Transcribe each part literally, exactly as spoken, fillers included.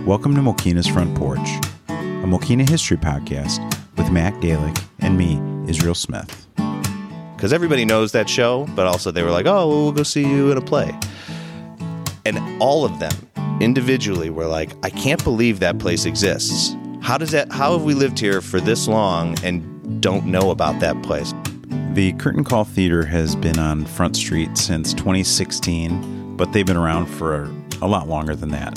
Welcome to Mokina's Front Porch, a Mokina history podcast with Matt Galick and me, Israel Smith. Because everybody knows that show, but also they were like, oh, well, we'll go see you in a play. And all of them individually were like, I can't believe that place exists. How does that? How have we lived here for this long and don't know about that place? The Curtain Call Theater has been on Front Street since twenty sixteen, but they've been around for a, a lot longer than that.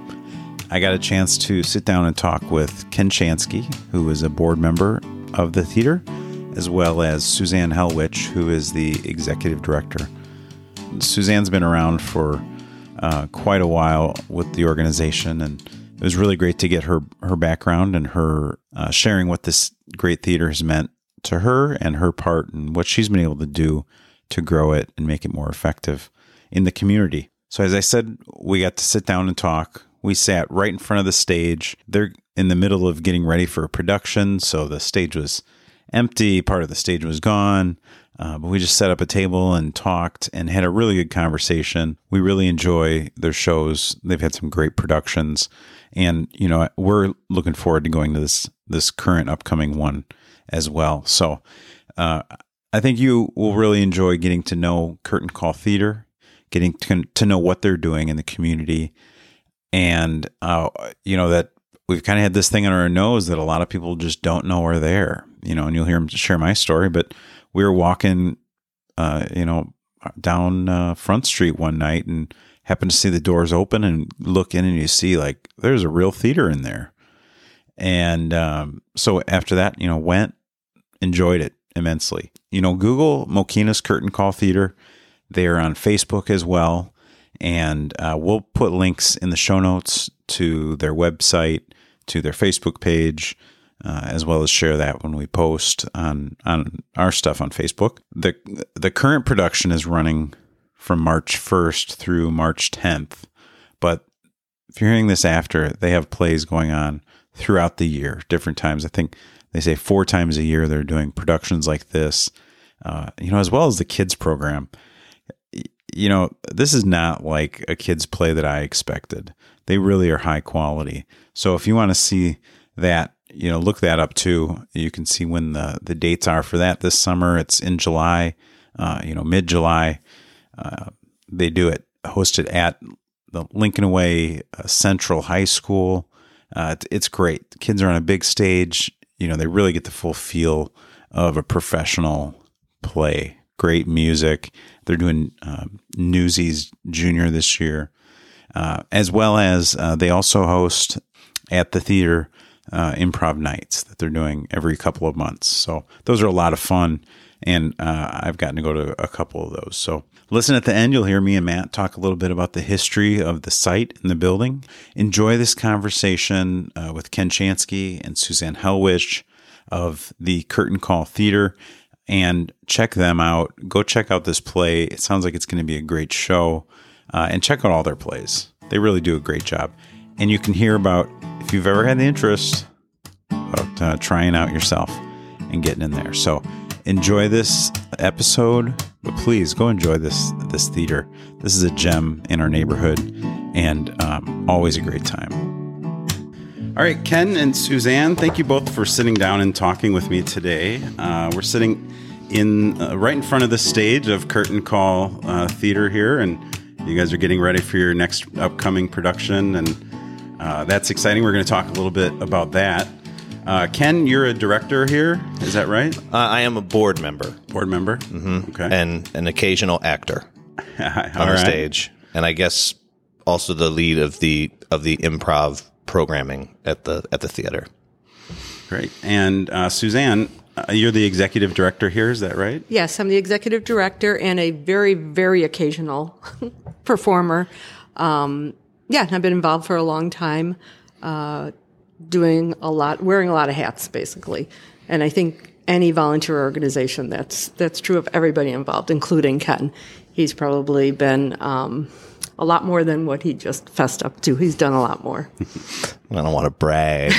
I got a chance to sit down and talk with Ken Chansky, who is a board member of the theater, as well as Suzanne Helwich, who is the executive director. Suzanne's been around for uh, quite a while with the organization, and it was really great to get her, her background and her uh, sharing what this great theater has meant to her and her part and what she's been able to do to grow it and make it more effective in the community. So as I said, we got to sit down and talk. We sat right in front of the stage. They're in the middle of getting ready for a production, so the stage was empty. Part of the stage was gone, uh, but we just set up a table and talked and had a really good conversation. We really enjoy their shows. They've had some great productions, and you know we're looking forward to going to this this current upcoming one as well. So uh, I think you will really enjoy getting to know Curtain Call Theater, getting to, to know what they're doing in the community. And, uh, you know, that we've kind of had this thing on our nose that a lot of people just don't know are there, you know, and you'll hear them share my story, but we were walking, uh, you know, down uh, Front Street one night and happened to see the doors open and look in and you see like, there's a real theater in there. And um, so after that, you know, went, enjoyed it immensely. You know, Google Mokina's Curtain Call Theater. They're on Facebook as well. And uh, we'll put links in the show notes to their website, to their Facebook page, uh, as well as share that when we post on on our stuff on Facebook. The the current production is running from March first through March tenth. But if you're hearing this after, they have plays going on throughout the year, different times. I think they say four times a year they're doing productions like this, uh, you know, as well as the kids program. You know, this is not like a kid's play that I expected. They really are high quality. So if you want to see that, you know, look that up too. You can see when the, the dates are for that this summer. It's in July, uh, you know, mid-July. Uh, they do it hosted at the Lincoln Way uh, Central High School. Uh, it, it's great. The kids are on a big stage. You know, they really get the full feel of a professional play. Great music. They're doing uh, Newsies Junior this year, uh, as well as uh, they also host at the theater uh, improv nights that they're doing every couple of months. So those are a lot of fun, and uh, I've gotten to go to a couple of those. So listen at the end. You'll hear me and Matt talk a little bit about the history of the site and the building. Enjoy this conversation uh, with Ken Chansky and Suzanne Helwich of the Curtain Call Theater. And check them out. Go check out this play. It sounds like it's going to be a great show. Uh, and check out all their plays. They really do a great job. And you can hear about, if you've ever had the interest, about uh, trying out yourself and getting in there. So enjoy this episode, but please go enjoy this this theater. This is a gem in our neighborhood and um, always a great time. All right, Ken and Suzanne, thank you both for sitting down and talking with me today. Uh, we're sitting in uh, right in front of the stage of Curtain Call uh, Theater here, and you guys are getting ready for your next upcoming production, and uh, that's exciting. We're going to talk a little bit about that. Uh, Ken, you're a director here, is that right? Uh, I am a board member. Board member? Mm-hmm. Okay. And an occasional actor on right. the stage, and I guess also the lead of the of the improv programming at the at the theater. Great. And uh, Suzanne, uh, you're the executive director here, is that right? Yes, I'm the executive director and a very, very occasional performer. Um, yeah, I've been involved for a long time, uh, doing a lot, wearing a lot of hats, basically. And I think any volunteer organization, that's that's true of everybody involved, including Ken. He's probably been um, a lot more than what he just fessed up to. He's done a lot more. I don't want to brag.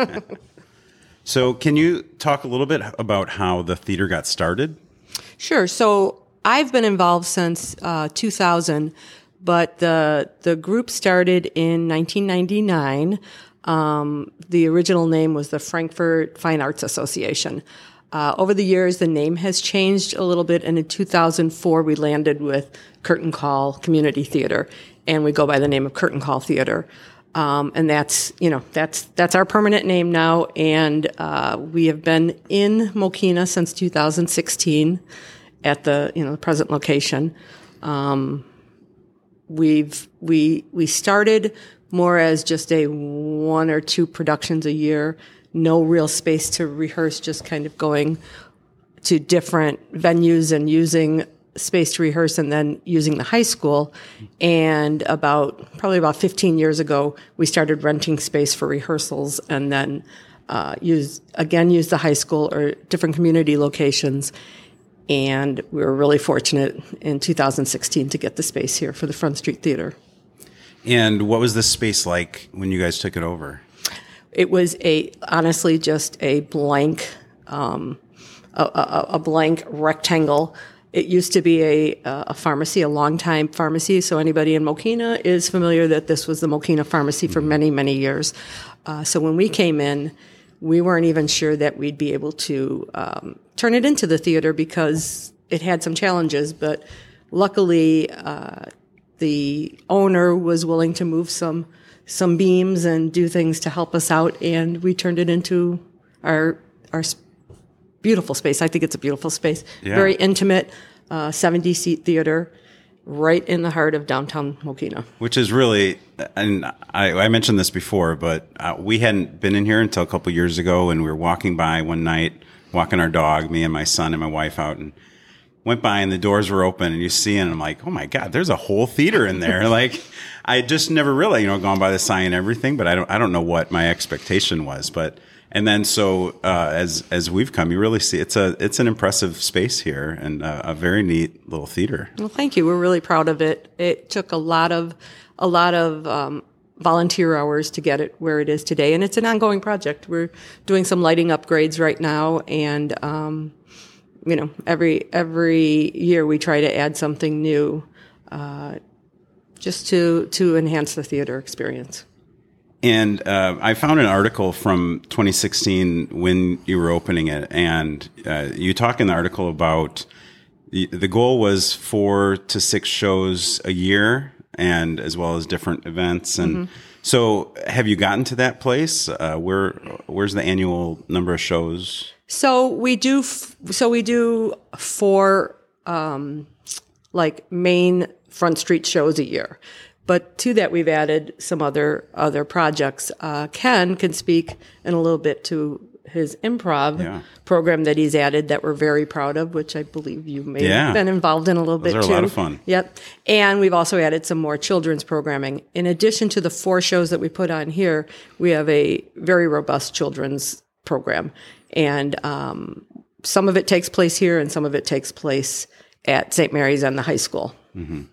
So can you talk a little bit about how the theater got started? Sure. So I've been involved since uh, two thousand, but the the group started in nineteen ninety-nine. Um, the original name was the Frankfurt Fine Arts Association. Uh, over the years, the name has changed a little bit, and in two thousand four, we landed with Curtain Call Community Theater, and we go by the name of Curtain Call Theater. Um, and that's, you know, that's that's our permanent name now, and uh, we have been in Mokena since two thousand sixteen at the, you know, the present location. Um, we've we we started more as just a one or two productions a year. No real space to rehearse, just kind of going to different venues and using space to rehearse and then using the high school. And about, probably about fifteen years ago, we started renting space for rehearsals and then uh, use, again, use the high school or different community locations. And we were really fortunate in two thousand sixteen to get the space here for the Front Street Theater. And what was this space like when you guys took it over? It was a honestly just a blank, um, a, a, a blank rectangle. It used to be a a pharmacy, a long-time pharmacy. So anybody in Mokena is familiar that this was the Mokena Pharmacy for many, many years. Uh, so when we came in, we weren't even sure that we'd be able to um, turn it into the theater because it had some challenges. But luckily, uh, the owner was willing to move some. some beams and do things to help us out, and we turned it into our our beautiful space. I think it's a beautiful space. Yeah. Very intimate, uh, seventy-seat theater right in the heart of downtown Mokena. Which is really, and I, I mentioned this before, but uh, we hadn't been in here until a couple years ago, and we were walking by one night, walking our dog, me and my son and my wife out, and went by and the doors were open and you see it and I'm like, oh my God, there's a whole theater in there. Like I just never really, you know, gone by the sign and everything, but I don't, I don't know what my expectation was, but, and then so, uh, as, as we've come, you really see it's a, it's an impressive space here and a, a very neat little theater. Well, thank you. We're really proud of it. It took a lot of, a lot of, um, volunteer hours to get it where it is today. And it's an ongoing project. We're doing some lighting upgrades right now and, um, you know, every every year we try to add something new, uh, just to to enhance the theater experience. And uh, I found an article from twenty sixteen when you were opening it, and uh, you talk in the article about the, the goal was four to six shows a year, and as well as different events. And mm-hmm. so, have you gotten to that place? Uh, where where's the annual number of shows? So we do. F- so we do four um, like main Front Street shows a year, but to that we've added some other other projects. Uh, Ken can speak in a little bit to his improv yeah. program that he's added that we're very proud of, which I believe you may yeah. have been involved in a little Those bit are too. A lot of fun. Yep. And we've also added some more children's programming. In addition to the four shows that we put on here, we have a very robust children's program. And um, some of it takes place here and some of it takes place at Saint Mary's and the high school. Mm-hmm.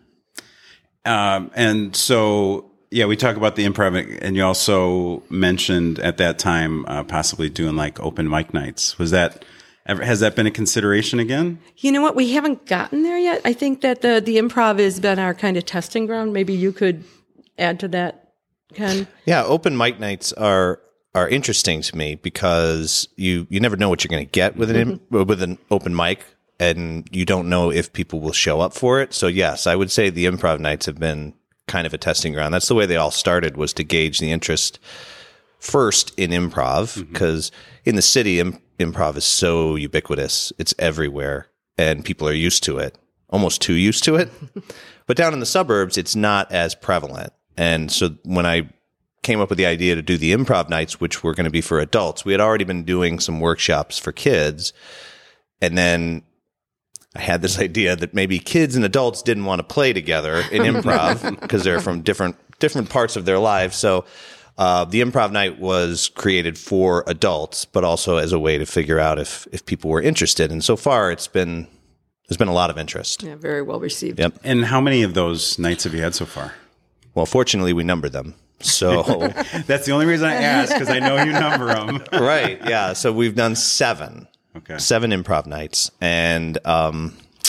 Um, and so, yeah, we talk about the improv, and you also mentioned at that time uh, possibly doing like open mic nights. Was that ever, has that been a consideration again? You know what? We haven't gotten there yet. I think that the, the improv has been our kind of testing ground. Maybe you could add to that, Ken. Yeah, open mic nights are are interesting to me because you, you never know what you're going to get with an mm-hmm. with an open mic, and you don't know if people will show up for it. So yes, I would say the improv nights have been kind of a testing ground. That's the way they all started, was to gauge the interest first in improv, because mm-hmm. in the city, im- improv is so ubiquitous. It's everywhere, and people are used to it, almost too used to it. But down in the suburbs, it's not as prevalent. And so when I came up with the idea to do the improv nights, which were going to be for adults, we had already been doing some workshops for kids. And then I had this idea that maybe kids and adults didn't want to play together in improv because they're from different different parts of their lives. So uh, the improv night was created for adults, but also as a way to figure out if if people were interested. And so far, it's been there's been a lot of interest. Yeah, very well received. Yep. And how many of those nights have you had so far? Well, fortunately, we number them. So that's the only reason I ask, because I know you number them. Right. Yeah. So we've done seven. Okay. Seven improv nights. And um,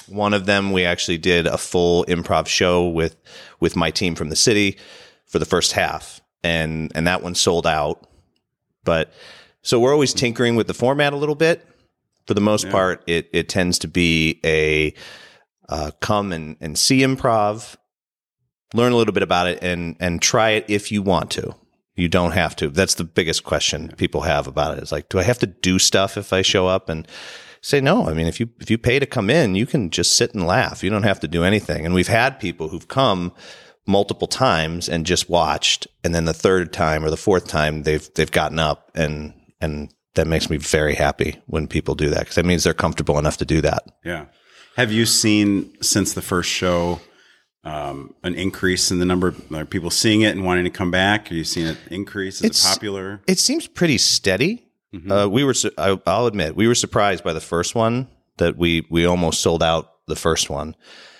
One of them, we actually did a full improv show with with my team from the city for the first half, and and that one sold out. But so we're always tinkering with the format a little bit. For the most yeah. part, it it tends to be a uh, come and, and see improv, learn a little bit about it, and and try it if you want to. You don't have to. That's the biggest question people have about it. Is like, do I have to do stuff if I show up? And say no. I mean, if you if you pay to come in, you can just sit and laugh. You don't have to do anything. And we've had people who've come multiple times and just watched, and then the third time or the fourth time they've they've gotten up, and and that makes me very happy when people do that, because that means they're comfortable enough to do that. Yeah. Have you seen since the first show um, an increase in the number of like, people seeing it and wanting to come back? Are you seeing it increase? Is it's, it popular? It seems pretty steady. Mm-hmm. Uh, we were, I, I'll admit, we were surprised by the first one that we we almost sold out the first one,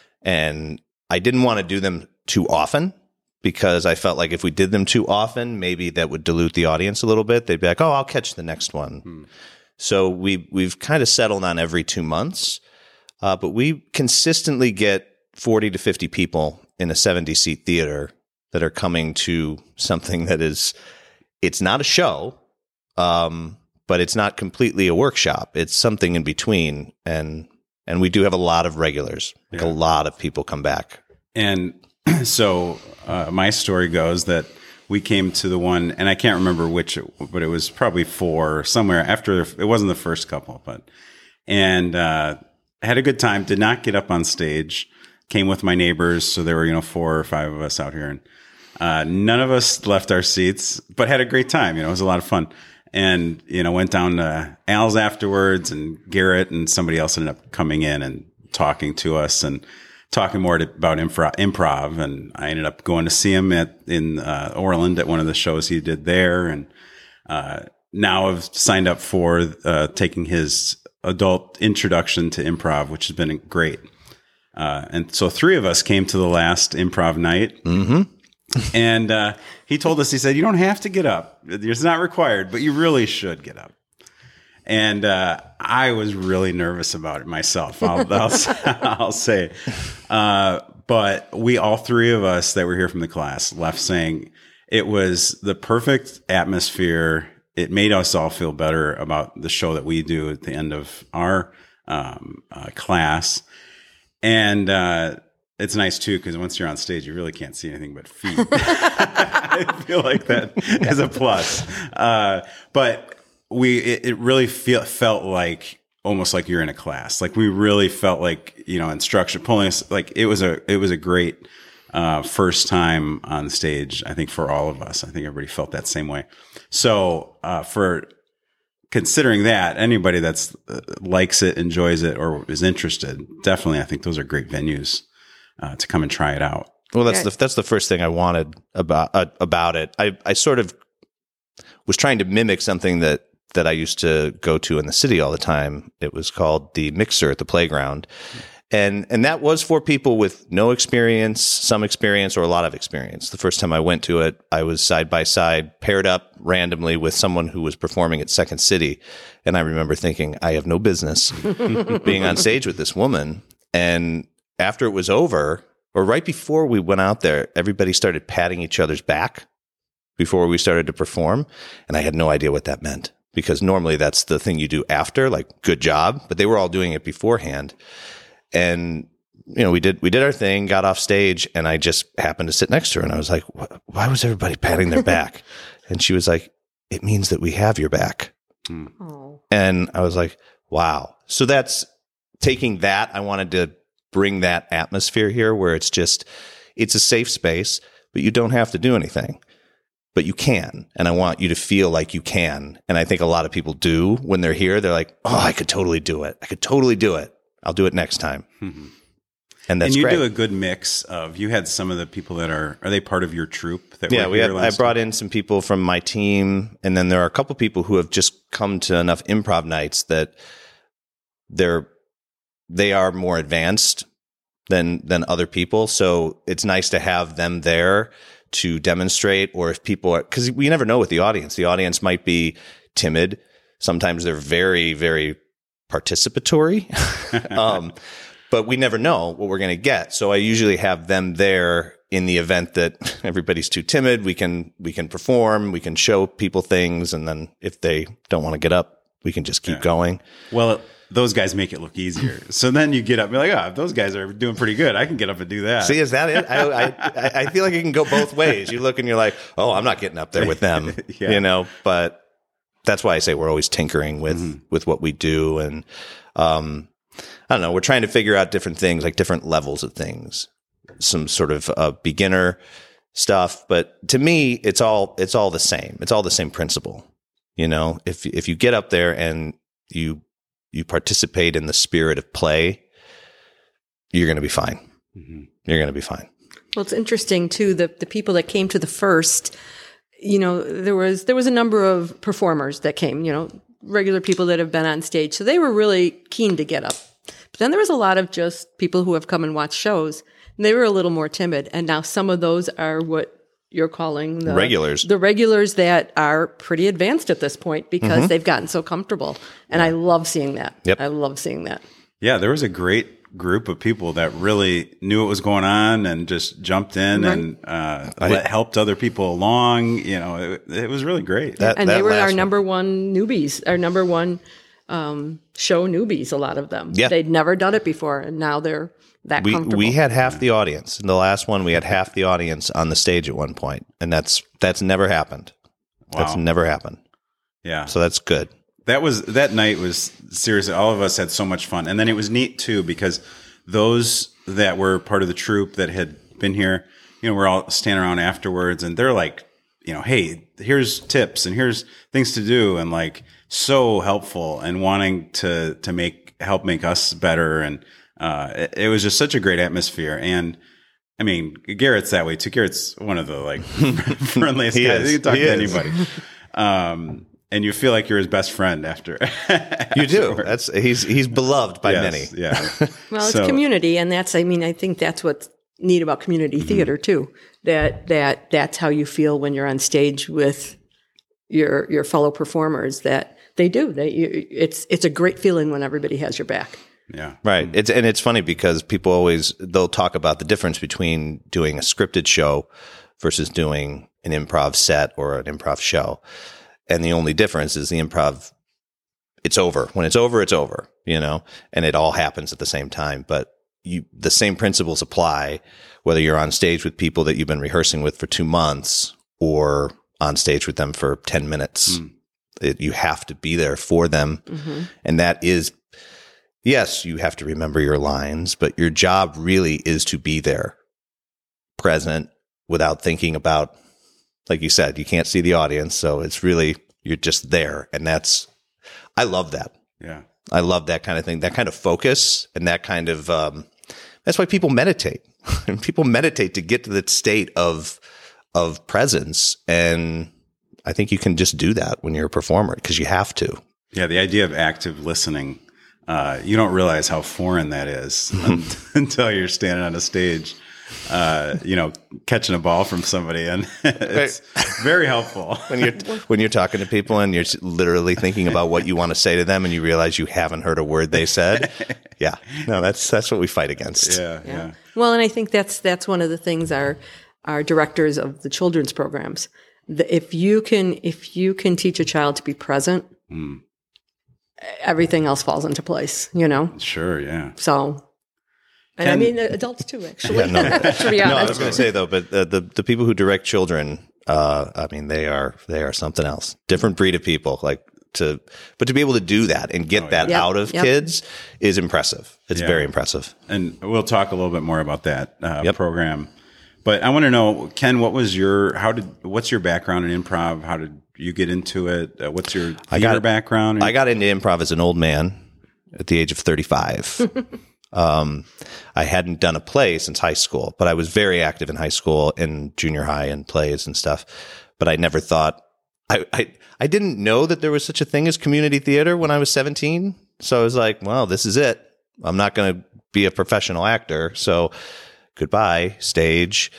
and I didn't want to do them too often because I felt like if we did them too often, maybe that would dilute the audience a little bit. They'd be like, "Oh, I'll catch the next one." Hmm. So we we've kind of settled on every two months, uh, but we consistently get forty to fifty people in a seventy seat theater that are coming to something that is, it's not a show. Um, but it's not completely a workshop. It's something in between. And, and we do have a lot of regulars, like yeah. a lot of people come back. And so, uh, my story goes that we came to the one, and I can't remember which, but it was probably four somewhere after, it wasn't the first couple, but, and, uh, had a good time, did not get up on stage, came with my neighbors. So there were, you know, four or five of us out here, and, uh, none of us left our seats, but had a great time. You know, it was a lot of fun. And, you know, went down to Al's afterwards, and Garrett and somebody else ended up coming in and talking to us and talking more to, about improv, improv. And I ended up going to see him at, in, uh, Orland at one of the shows he did there. And, uh, now I've signed up for, uh, taking his adult introduction to improv, which has been great. Uh, and so three of us came to the last improv night. Mm-hmm. And uh, he told us, he said, you don't have to get up. It's not required, but you really should get up. And uh, I was really nervous about it myself, I'll, I'll, I'll say. Uh, but we, all three of us that were here from the class, left saying it was the perfect atmosphere. It made us all feel better about the show that we do at the end of our um, uh, class. And uh it's nice too, because once you're on stage, you really can't see anything but feet. I feel like that is a plus. Uh, but we, it, it really feel, felt like almost like you're in a class. Like we really felt like, you know, instruction pulling us. Like it was a, it was a great uh, first time on stage. I think for all of us, I think everybody felt that same way. So uh, for considering that, anybody that's uh, likes it, enjoys it, or is interested, definitely, I think those are great venues. Uh, to come and try it out. Well, that's the that's the first thing I wanted about uh, about it. I, I sort of was trying to mimic something that, that I used to go to in the city all the time. It was called the Mixer at the Playground, and and that was for people with no experience, some experience, or a lot of experience. The first time I went to it, I was side by side, paired up randomly with someone who was performing at Second City, and I remember thinking, I have no business being on stage with this woman. And after it was over, or right before we went out there, everybody started patting each other's back before we started to perform. And I had no idea what that meant, because normally that's the thing you do after, like, good job. But they were all doing it beforehand. And, you know, we did, we did our thing, got off stage, and I just happened to sit next to her. And I was like, why was everybody patting their back? And she was like, it means that we have your back. Mm. And I was like, wow. So that's taking that. I wanted to bring that atmosphere here where it's just, it's a safe space, but you don't have to do anything, but you can. And I want you to feel like you can. And I think a lot of people do when they're here. They're like, oh, I could totally do it. I could totally do it. I'll do it next time. Mm-hmm. And that's and you great. do a good mix of, you had some of the people that are, are they part of your troupe? That yeah, were we here had, I brought in some people from my team. And then there are a couple people who have just come to enough improv nights that they're, they are more advanced than than other people. So it's nice to have them there to demonstrate, or if people are, because we never know with the audience. The audience might be timid. Sometimes they're very, very participatory. um, but we never know what we're going to get. So I usually have them there in the event that everybody's too timid. We can, we can perform, we can show people things. And then if they don't want to get up, we can just keep Yeah. going. Well, those guys make it look easier. So then you get up and be like, oh, if those guys are doing pretty good, I can get up and do that. See, is that it? I, I, I feel like it can go both ways. You look and you're like, oh, I'm not getting up there with them, Yeah. you know, but that's why I say we're always tinkering with, Mm-hmm. with what we do. And, um, I don't know, we're trying to figure out different things, like different levels of things, some sort of uh, beginner stuff. But to me, it's all, it's all the same. It's all the same principle. You know, if, if you get up there and you, you participate in the spirit of play, you're going to be fine. Mm-hmm. You're going to be fine. Well, it's interesting too. The the people that came to the first, you know, there was there was a number of performers that came. You know, regular people that have been on stage, so they were really keen to get up. But then there was a lot of just people who have come and watched shows, and they were a little more timid. And now some of those are what you're calling the Regulars. the regulars that are pretty advanced at this point because Mm-hmm. they've gotten so comfortable. And I love seeing that. Yep. I love seeing that. Yeah, there was a great group of people that really knew what was going on and just jumped in Right. and uh, let, helped other people along. You know, it, it was really great. That- And that they were last our one. number one newbies, our number one um, show newbies, a lot of them. Yeah. They'd never done it before, and now they're that We comfortable. we had half the audience. In the last one, we had half the audience on the stage at one point, and that's that's never happened. That's Wow. never happened. Yeah. So that's good. That was that night was seriously, all of us had so much fun. And then it was neat too because those that were part of the troupe that had been here, you know, we're all standing around afterwards and they're like, you know, hey, here's tips and here's things to do, and like so helpful and wanting to to make help make us better. And uh it, it was just such a great atmosphere. And I mean, Garrett's that way too. Garrett's one of the like friendliest He guys. is. You can talk He to is. anybody. Um And you feel like you're his best friend after. You do. That's he's he's beloved by Yes, many. Yeah. well, it's So- community, and that's, I mean, I think that's what's neat about community Mm-hmm. theater too. That that that's how you feel when you're on stage with your your fellow performers. That they do. They you, it's it's a great feeling when everybody has your back. Yeah. Right. It's and it's funny because people always they'll talk about the difference between doing a scripted show versus doing an improv set or an improv show. And the only difference is the improv, it's over. When it's over, it's over, you know, and it all happens at the same time. But you, the same principles apply whether you're on stage with people that you've been rehearsing with for two months or on stage with them for ten minutes. Mm. It, you have to be there for them. Mm-hmm. And that is, yes, you have to remember your lines, but your job really is to be there, present, without thinking about, like you said, you can't see the audience. So it's really, you're just there. And that's, I love that. Yeah. I love that kind of thing, that kind of focus and that kind of, um, that's why people meditate. And people meditate to get to the state of, of presence. And I think you can just do that when you're a performer because you have to. Yeah. The idea of active listening, uh, you don't realize how foreign that is until you're standing on a stage, uh, you know, catching a ball from somebody. And it's very helpful. When you're when you're talking to people and you're literally thinking about what you want to say to them and you realize you haven't heard a word they said. Yeah. No, that's that's what we fight against. Yeah. Yeah. Well, and I think that's that's one of the things our our directors of the children's programs. The, if you can if you can teach a child to be present, Mm. everything else falls into place. You know. Sure. Yeah. So, and I Can- mean adults too. Actually, Yeah, no. to be No, I honest. was going to say though, but uh, the the people who direct children, uh, I mean, they are they are something else. Different breed of people. Like to, but to be able to do that and get that Yep, out of yep. kids is impressive. It's Yeah. very impressive. And we'll talk a little bit more about that uh, Yep. program. But I want to know, Ken, what was your, how did, what's your background in improv? How did you get into it? Uh, what's your theater got- background? I got into improv as an old man at the age of thirty-five. um, I hadn't done a play since high school, but I was very active in high school and junior high and plays and stuff. But I never thought I, I, I didn't know that there was such a thing as community theater when I was seventeen. So I was like, well, this is it. I'm not going to be a professional actor. So goodbye, stage.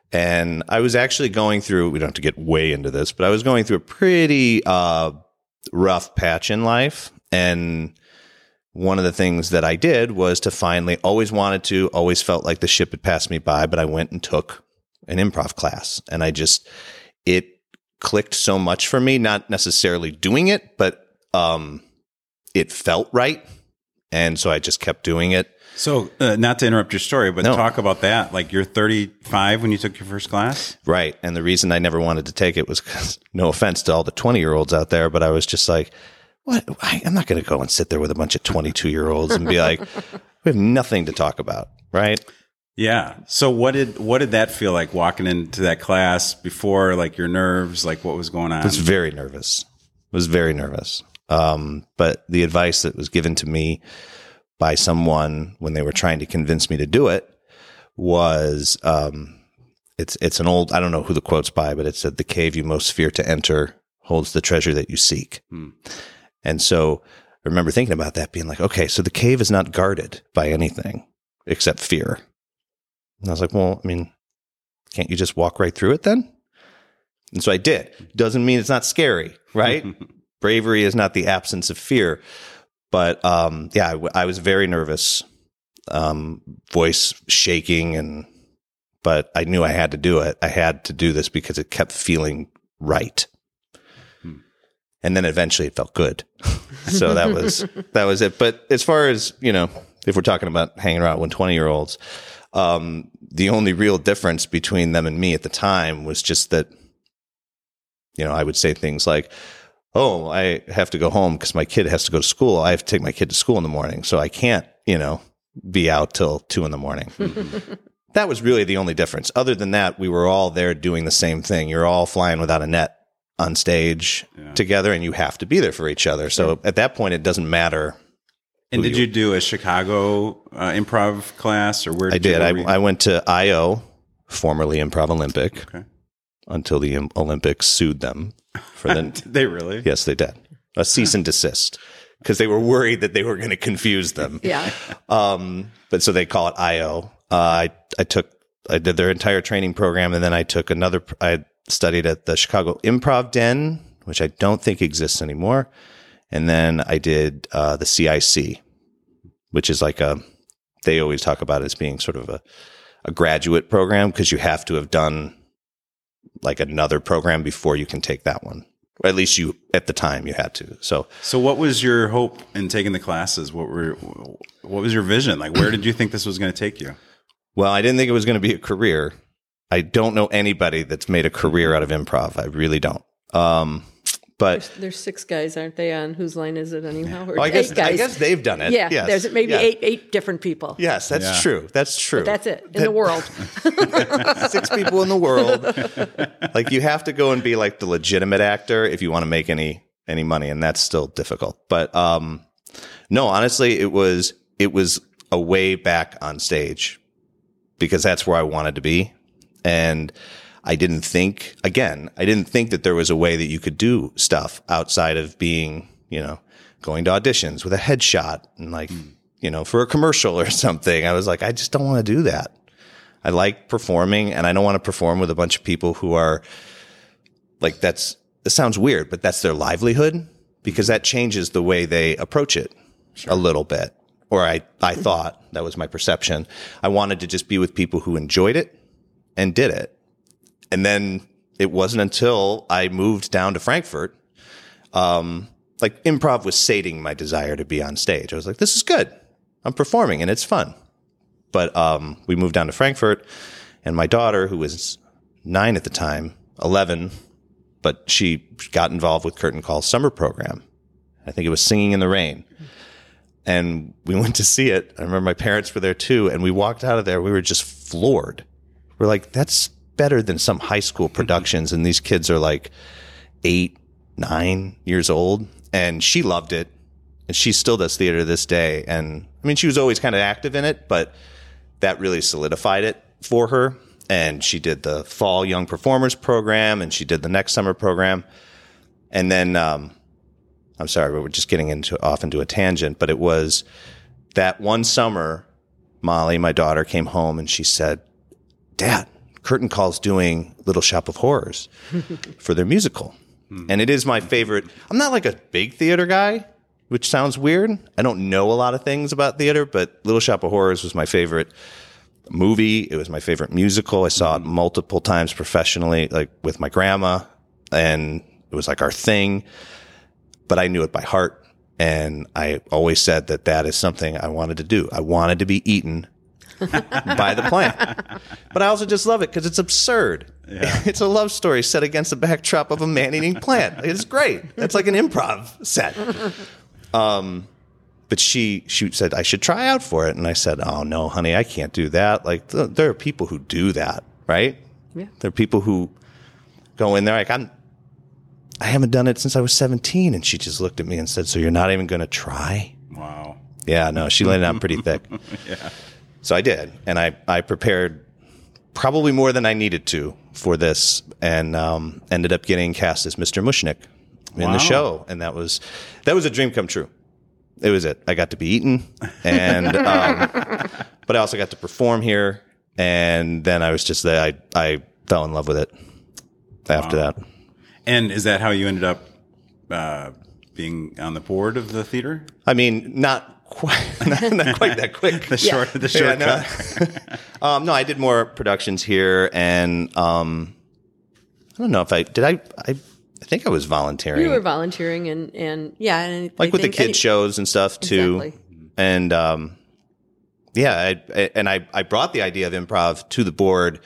And I was actually going through, we don't have to get way into this, but I was going through a pretty uh, rough patch in life. And one of the things that I did was to finally, always wanted to, always felt like the ship had passed me by, but I went and took an improv class. And I just, it clicked so much for me, not necessarily doing it, but um, it felt right. And so I just kept doing it. So uh, not to interrupt your story, but No. talk about that. Like you're thirty-five when you took your first class? Right. And the reason I never wanted to take it was because, no offense to all the twenty-year-olds out there, but I was just like, what? I, I'm not going to go and sit there with a bunch of twenty-two-year-olds and be like, we have nothing to talk about, right? Yeah. So what did what did that feel like walking into that class before, like your nerves, like what was going on? I was very nervous. I was very nervous. Um, but the advice that was given to me by someone when they were trying to convince me to do it was, um, it's, it's an old, I don't know who the quote's by, but it said, the cave you most fear to enter holds the treasure that you seek. Hmm. And so I remember thinking about that being like, okay, so the cave is not guarded by anything except fear. And I was like, well, I mean, can't you just walk right through it then? And so I did. Doesn't mean it's not scary, right? Bravery is not the absence of fear. But um, yeah, I, w- I was very nervous, um, voice shaking, and but I knew I had to do it. I had to do this because it kept feeling right. Hmm. And then eventually it felt good. So that was that was it. But as far as, you know, if we're talking about hanging around with twenty-year-olds, um, the only real difference between them and me at the time was just that, you know, I would say things like, oh, I have to go home because my kid has to go to school. I have to take my kid to school in the morning, so I can't, you know, be out till two in the morning. That was really the only difference. Other than that, we were all there doing the same thing. You're all flying without a net on stage yeah. together, and you have to be there for each other. So at that point, it doesn't matter. And did you, you do a Chicago uh, improv class, or where did I did. you I, I went to I O, formerly Improv Olympic, okay. until the Olympics sued them. For the, did they really? Yes, they did. A cease and desist, because they were worried that they were going to confuse them. Yeah. Um, but so they call it I O. Uh, I I took I did their entire training program, and then I took another. I studied at the Chicago Improv Den, which I don't think exists anymore, and then I did uh, the C I C, which is like a. They always talk about it as being sort of a a graduate program because you have to have done like another program before you can take that one. Or at least you, at the time, you had to. So, so what was your hope in taking the classes? What were, what was your vision? Like, where did you think this was going to take you? Well, I didn't think it was going to be a career. I don't know anybody that's made a career out of improv. I really don't. Um, but there's, there's six guys, aren't they? On Whose Line Is It anyhow? Or well, I guess eight guys. I guess they've done it. Yeah, yes. there's maybe yeah. eight eight different people. Yes, that's yeah. true. That's true. But that's it in that, the world. Six people in the world. Like you have to go and be like the legitimate actor if you want to make any any money, and that's still difficult. But um, no, honestly, it was it was a way back on stage because that's where I wanted to be, and I didn't think, again, I didn't think that there was a way that you could do stuff outside of being, you know, going to auditions with a headshot and like, mm. you know, for a commercial or something. I was like, I just don't want to do that. I like performing, and I don't want to perform with a bunch of people who are like, that's, it sounds weird, but that's their livelihood, because that changes the way they approach it sure. a little bit. Or I, I thought that was my perception. I wanted to just be with people who enjoyed it and did it. And then it wasn't until I moved down to Frankfurt, um, like improv was sating my desire to be on stage. I was like, this is good. I'm performing and it's fun. But um, we moved down to Frankfurt, and my daughter, who was nine at the time, eleven, but she got involved with Curtain Call's summer program. I think it was Singing in the Rain. And we went to see it. I remember my parents were there too. And we walked out of there. We were just floored. We're like, that's better than some high school productions. And these kids are like eight, nine years old. And she loved it. And she still does theater to this day. And I mean, she was always kind of active in it, but that really solidified it for her. And she did the fall young performers program, and she did the next summer program. And then, um, I'm sorry, we're just getting into off into a tangent, but it was that one summer, Molly, my daughter, came home and she said, Dad, Curtain Call's doing Little Shop of Horrors for their musical. And it is my favorite. I'm not like a big theater guy, which sounds weird. I don't know a lot of things about theater, but Little Shop of Horrors was my favorite movie. It was my favorite musical. I saw it multiple times professionally, like with my grandma, and it was like our thing. But I knew it by heart, and I always said that that is something I wanted to do. I wanted to be eaten by the plant. But I also just love it because it's absurd. Yeah. It's a love story set against the backdrop of a man-eating plant. It's great. It's like an improv set. Um, but she she said I should try out for it, and I said, "Oh no, honey, I can't do that. Like th- there are people who do that, right? Yeah. There are people who go in there like I'm. I haven't done it since I was seventeen," and she just looked at me and said, "So you're not even going to try?" Wow. Yeah, no, she laid it on pretty thick. Yeah. So I did, and I, I prepared probably more than I needed to for this, and um, ended up getting cast as Mister Mushnick in Wow. the show, and that was that was a dream come true. It was it. I got to be eaten, and um, but I also got to perform here, and then I was just there. I I fell in love with it after Wow. that. And is that how you ended up uh, being on the board of the theater? I mean, not. Quite, not, not quite that quick. The short, the shortcut. Yeah, no. um, no, I did more productions here, and um, I don't know if I did. I, I, I think I was volunteering. You were volunteering, and and yeah, and like I with the think kids any- shows and stuff too. Exactly. And um, yeah, I, I, and I, I brought the idea of improv to the board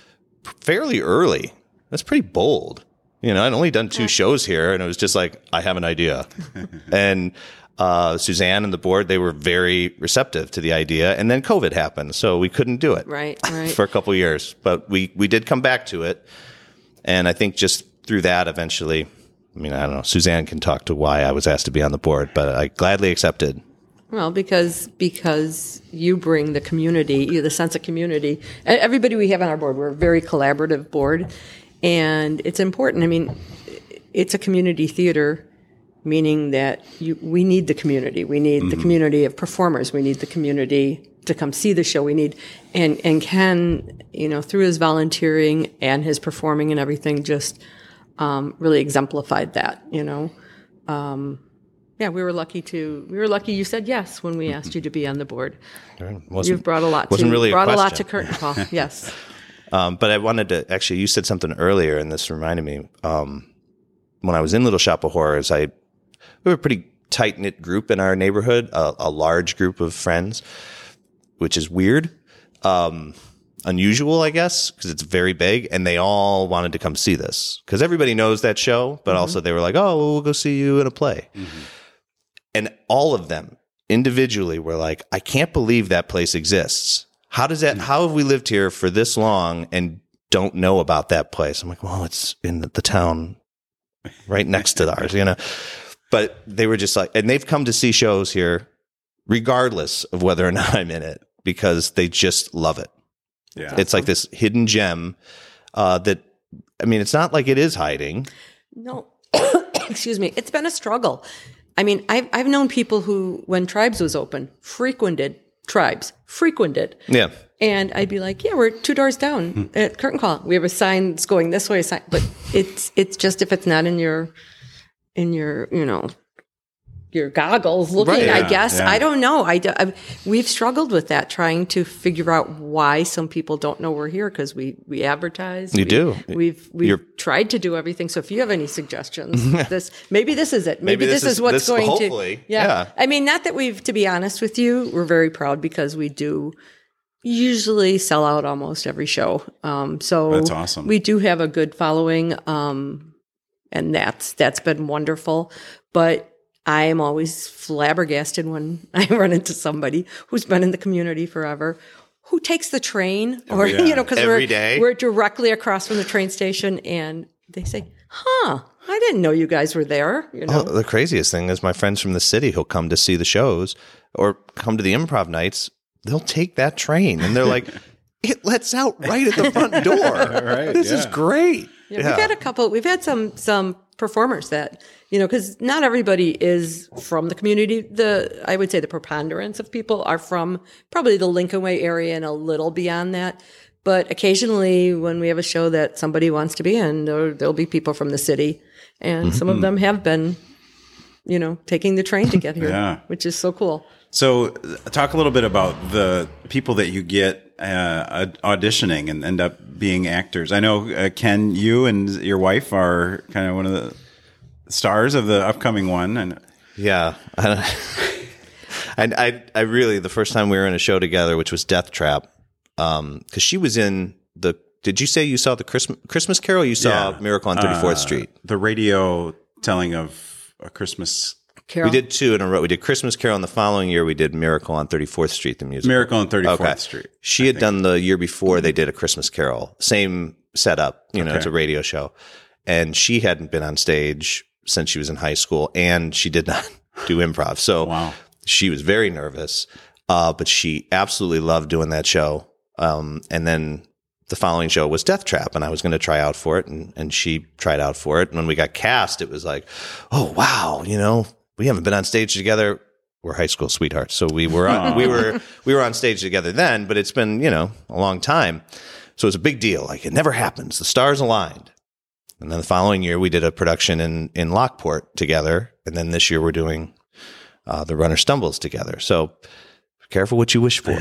fairly early. That's pretty bold. You know, I'd only done two shows here, and it was just like, I have an idea, and. Uh, Suzanne and the board, they were very receptive to the idea. And then COVID happened, so we couldn't do it Right, right. for a couple of years. But we, we did come back to it. And I think just through that, eventually, I mean, I don't know, Suzanne can talk to why I was asked to be on the board, but I gladly accepted. Well, because because you bring the community, you the sense of community. E- Everybody we have on our board, we're a very collaborative board, and it's important. I mean, it's a community theater, meaning that you, we need the community. We need mm-hmm. the community of performers. We need the community to come see the show. We need, and, and Ken, you know, through his volunteering and his performing and everything, just um, really exemplified that, you know. Um, yeah, we were lucky to, we were lucky you said yes when we asked you to be on the board. Wasn't, You've brought a lot wasn't to, really a brought a, lot question. to Curtain Call, yes. Um, but I wanted to, actually, you said something earlier, and this reminded me. Um, when I was in Little Shop of Horrors, I we were a pretty tight-knit group in our neighborhood, a, a large group of friends, which is weird, um, unusual, I guess, because it's very big, and they all wanted to come see this. Because everybody knows that show, but mm-hmm. also they were like, oh, well, we'll go see you in a play. Mm-hmm. And all of them individually were like, I can't believe that place exists. How does that, mm-hmm. how have we lived here for this long and don't know about that place? I'm like, well, it's in the, the town right next to ours, you know? But they were just like, and they've come to see shows here regardless of whether or not I'm in it because they just love it. Yeah, it's awesome. Like this hidden gem uh, that, I mean, it's not like it is hiding. No, excuse me. It's been a struggle. I mean, I've, I've known people who, when Tribes was open, frequented Tribes, frequented. Yeah. And I'd be like, yeah, we're two doors down hmm. at Curtain Call. We have a sign that's going this way, a sign, but it's it's just if it's not in your in your you know your goggles looking, right, yeah, I guess yeah. I don't know. I, do, I we've struggled with that, trying to figure out why some people don't know we're here because we we advertise. You we, do. We've we've You're, tried to do everything. So if you have any suggestions, this maybe this is it. Maybe, maybe this, this is, is what's this, going hopefully, to. Yeah. yeah. I mean, not that we've. To be honest with you, we're very proud because we do. Usually sell out almost every show. Um, so that's awesome. We do have a good following. Um, and that's, that's been wonderful, but I am always flabbergasted when I run into somebody who's been in the community forever, who takes the train or, yeah. you know, cause every we're, day. we're directly across from the train station and they say, huh, I didn't know you guys were there. You know? Oh, the craziest thing is my friends from the city who'll come to see the shows or come to the improv nights. They'll take that train and they're like, it lets out right at the front door. Right, this yeah. is great. Yeah, yeah. We've had a couple, we've had some, some performers that, you know, cause not everybody is from the community. The, I would say the preponderance of people are from probably the Lincoln Way area and a little beyond that. But occasionally when we have a show that somebody wants to be in, there, there'll be people from the city and mm-hmm. some of them have been you know, taking the train to get here, Yeah. which is so cool. So, uh, talk a little bit about the people that you get uh, auditioning and end up being actors. I know, uh, Ken, you and your wife are kind of one of the stars of the upcoming one. And Yeah. And I, I really, the first time we were in a show together, which was Death Trap, um, because she was in the, did you say you saw the Christmas, Christmas Carol? You saw Yeah. Miracle on thirty-fourth uh, Street. the radio telling of a Christmas Carol. We did two in a row. We did Christmas Carol, and the following year we did Miracle on thirty-fourth Street, the musical. Miracle on thirty-fourth Okay. Street. She had done the year before they did A Christmas Carol. Same setup, you know, Okay. it's a radio show. And she hadn't been on stage since she was in high school, and she did not do improv. So Wow. she was very nervous, uh, but she absolutely loved doing that show. Um, and then the following show was Death Trap, and I was going to try out for it, and, and she tried out for it. And when we got cast, it was like, oh, wow, you know, we haven't been on stage together. We're high school sweethearts. So we were on, we were we were on stage together then, but it's been, you know, a long time. So it's a big deal. Like, it never happens. The stars aligned. And then the following year we did a production in in Lockport together, and then this year we're doing uh, The Runner Stumbles together. So careful what you wish for.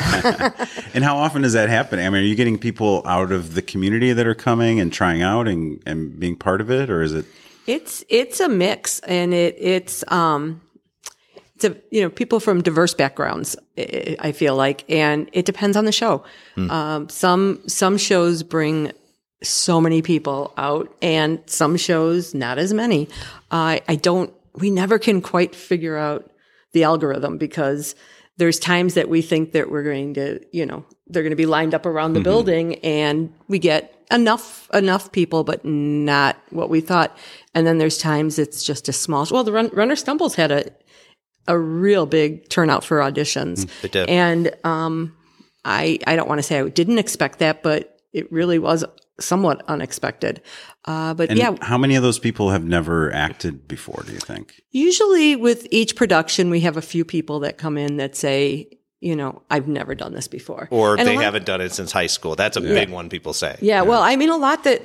And how often does that happen? I mean, are you getting people out of the community that are coming and trying out and, and being part of it, or is it? It's it's a mix, and it it's um it's a you know people from diverse backgrounds. I I feel like, and it depends on the show. Hmm. Um, some some shows bring so many people out, and some shows not as many. I I don't. We never can quite figure out the algorithm, because there's times that we think that we're going to, you know, they're going to be lined up around the Mm-hmm. building, and we get enough enough people, but not what we thought. And then there's times it's just a small. Well, the Run, Runner Stumbles had a a real big turnout for auditions. It did. And um, I I don't want to say I didn't expect that, but it really was somewhat unexpected. Uh, but And yeah, how many of those people have never acted before, do you think? usually with each production, we have a few people that come in that say, you know, I've never done this before. Or And a they lot- haven't done it since high school. That's a big one people say. Yeah, well, I mean, a lot that,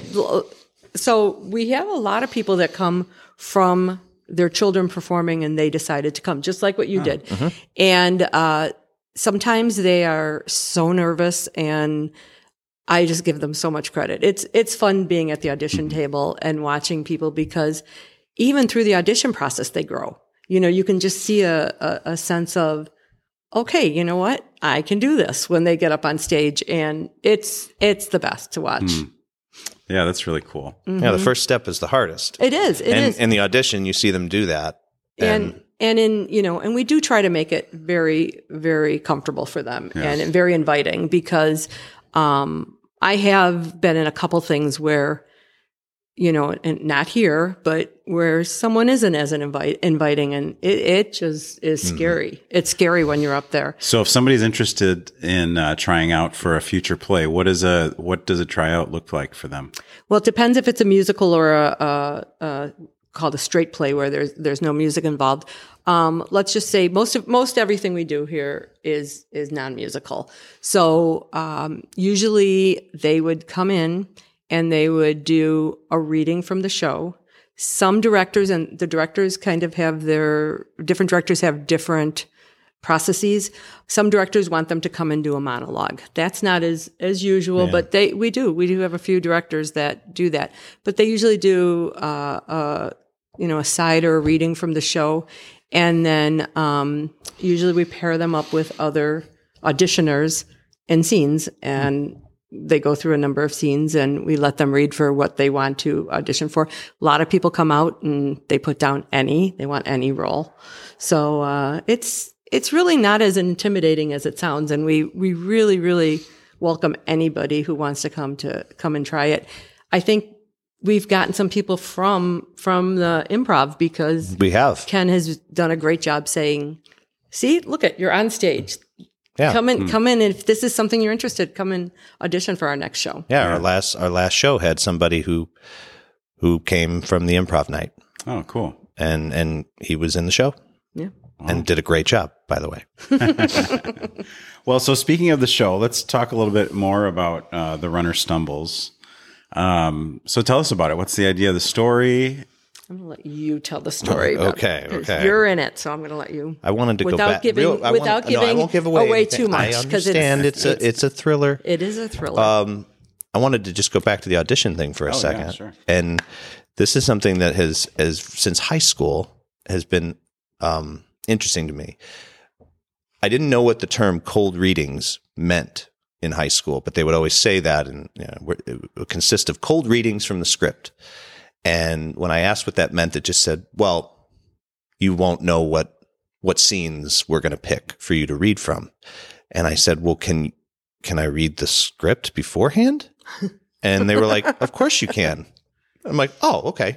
so we have a lot of people that come from their children performing, and they decided to come, just like what you did. And uh, sometimes they are so nervous, and I just give them so much credit. It's it's fun being at the audition table and watching people, because even through the audition process, they grow. You know, you can just see a, a, a sense of, okay, you know what? I can do this when they get up on stage, and it's it's the best to watch. Yeah, that's really cool. Yeah, the first step is the hardest. It is. It and is. in the audition, you see them do that. and and in you know, and we do try to make it very very comfortable for them, and very inviting, because um, I have been in a couple things where, you know, and not here, but where someone isn't as an invite, inviting, and it, it just is scary. It's scary when you're up there. So if somebody's interested in uh, trying out for a future play, what is a what does a tryout look like for them? Well, it depends if it's a musical or a, a, a called a straight play, where there's there's no music involved. Um, let's just say most of most everything we do here is is non-musical. So um, usually they would come in and they would do a reading from the show. Some directors, and the directors kind of have their different directors have different processes. Some directors want them to come and do a monologue. That's not as as usual, but they we do we do have a few directors that do that. But they usually do uh, uh, you know a side or a reading from the show, and then um, usually we pair them up with other auditioners and scenes, and they go through a number of scenes, and we let them read for what they want to audition for. A lot of people come out and they put down any, they want any role. So, uh, it's, it's really not as intimidating as it sounds. And we, we really, really welcome anybody who wants to come to come and try it. I think we've gotten some people from, from the improv, because We have. Ken has done a great job saying, see, look at, you're on stage. Yeah. Come in, come in. If this is something you're interested, come and audition for our next show. Yeah, our last our last show had somebody who who came from the improv night, Oh, cool. and and he was in the show Yeah. and did a great job, by the way. Well, so speaking of the show, let's talk a little bit more about uh, The Runner Stumbles. Um, so tell us about it. What's the idea of the story? I'm going to let you tell the story. about Okay, it, 'cause okay. You're in it, so I'm going to let you. I wanted to without go back. Giving, real- I without want, no, I giving won't give away, away anything. too much. I 'cause understand it's, it's, a it's a thriller. It is a thriller. Um, I wanted to just go back to the audition thing for a Oh, yeah, second. sure. And this is something that has, has since high school has been um, interesting to me. I didn't know what the term cold readings meant in high school, but they would always say that, and you know, it would consist of cold readings from the script. And when I asked what that meant, it just said, well, you won't know what what scenes we're going to pick for you to read from. And I said, well, can can I read the script beforehand? And they were like, of course you can. I'm like, oh, okay.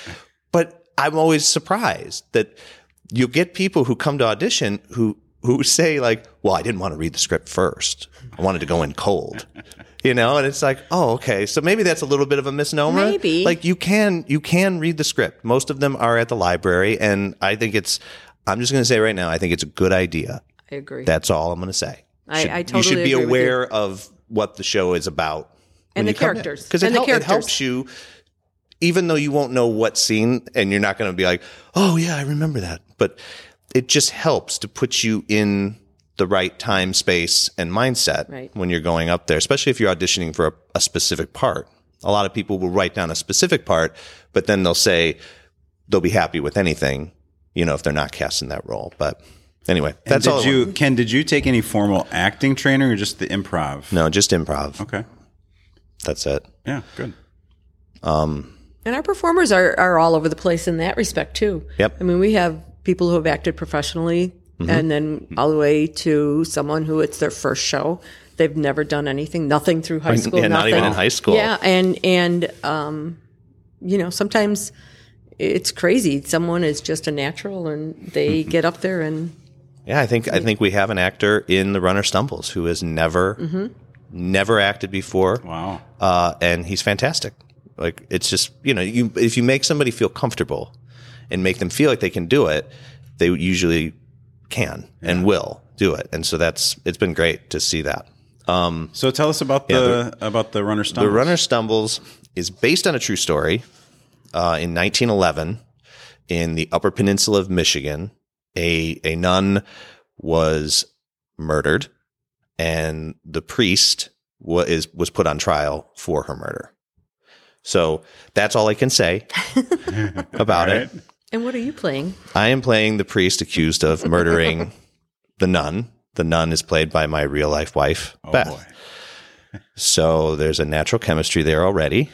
But I'm always surprised that you'll get people who come to audition who who say like, well, I didn't want to read the script first. I wanted to go in cold. You know, and it's like, oh, okay. So maybe that's a little bit of a misnomer. Maybe. Like you can you can read the script. Most of them are at the library, and I think it's I'm just going to say right now, I think it's a good idea. I agree. That's all I'm going to say. I- Should- I totally You should be agree with you. aware of what the show is about. And the characters. Because it, And the hel- it characters. helps you, even though you won't know what scene, and you're not going to be like, oh, yeah, I remember that. But it just helps to put you in the right time, space, and mindset Right. when you're going up there, especially if you're auditioning for a, a specific part. A lot of people will write down a specific part, but then they'll say they'll be happy with anything, you know, if they're not cast in that role. But anyway, that's did all. I you, wanted. Ken, did you take any formal acting training or just the improv? No, just improv. Okay. That's it. Yeah, good. Um, And our performers are, are all over the place in that respect, too. Yep. I mean, we have people who have acted professionally Mm-hmm. and then all the way to someone who it's their first show. They've never done anything, nothing through high school. yeah, not nothing. even in high school. Yeah. And, and, um, you know, sometimes it's crazy. Someone is just a natural and they Mm-hmm. get up there and Yeah, I think I think we have an actor in The Runner Stumbles who has never Mm-hmm. never acted before. Wow. Uh, and he's fantastic. Like it's just, you know, you if you make somebody feel comfortable and make them feel like they can do it, they usually can and will do it. And so that's it's been great to see that. Um, So tell us about Yeah, the about the runner stumbles. The Runner Stumbles is based on a true story. Uh, in nineteen eleven, in the Upper Peninsula of Michigan, a a nun was murdered, and the priest was is, was put on trial for her murder. So that's all I can say about All it. right. And what are you playing? I am playing the priest accused of murdering the nun. The nun is played by my real life wife, Oh Beth. boy. So there's a natural chemistry there already,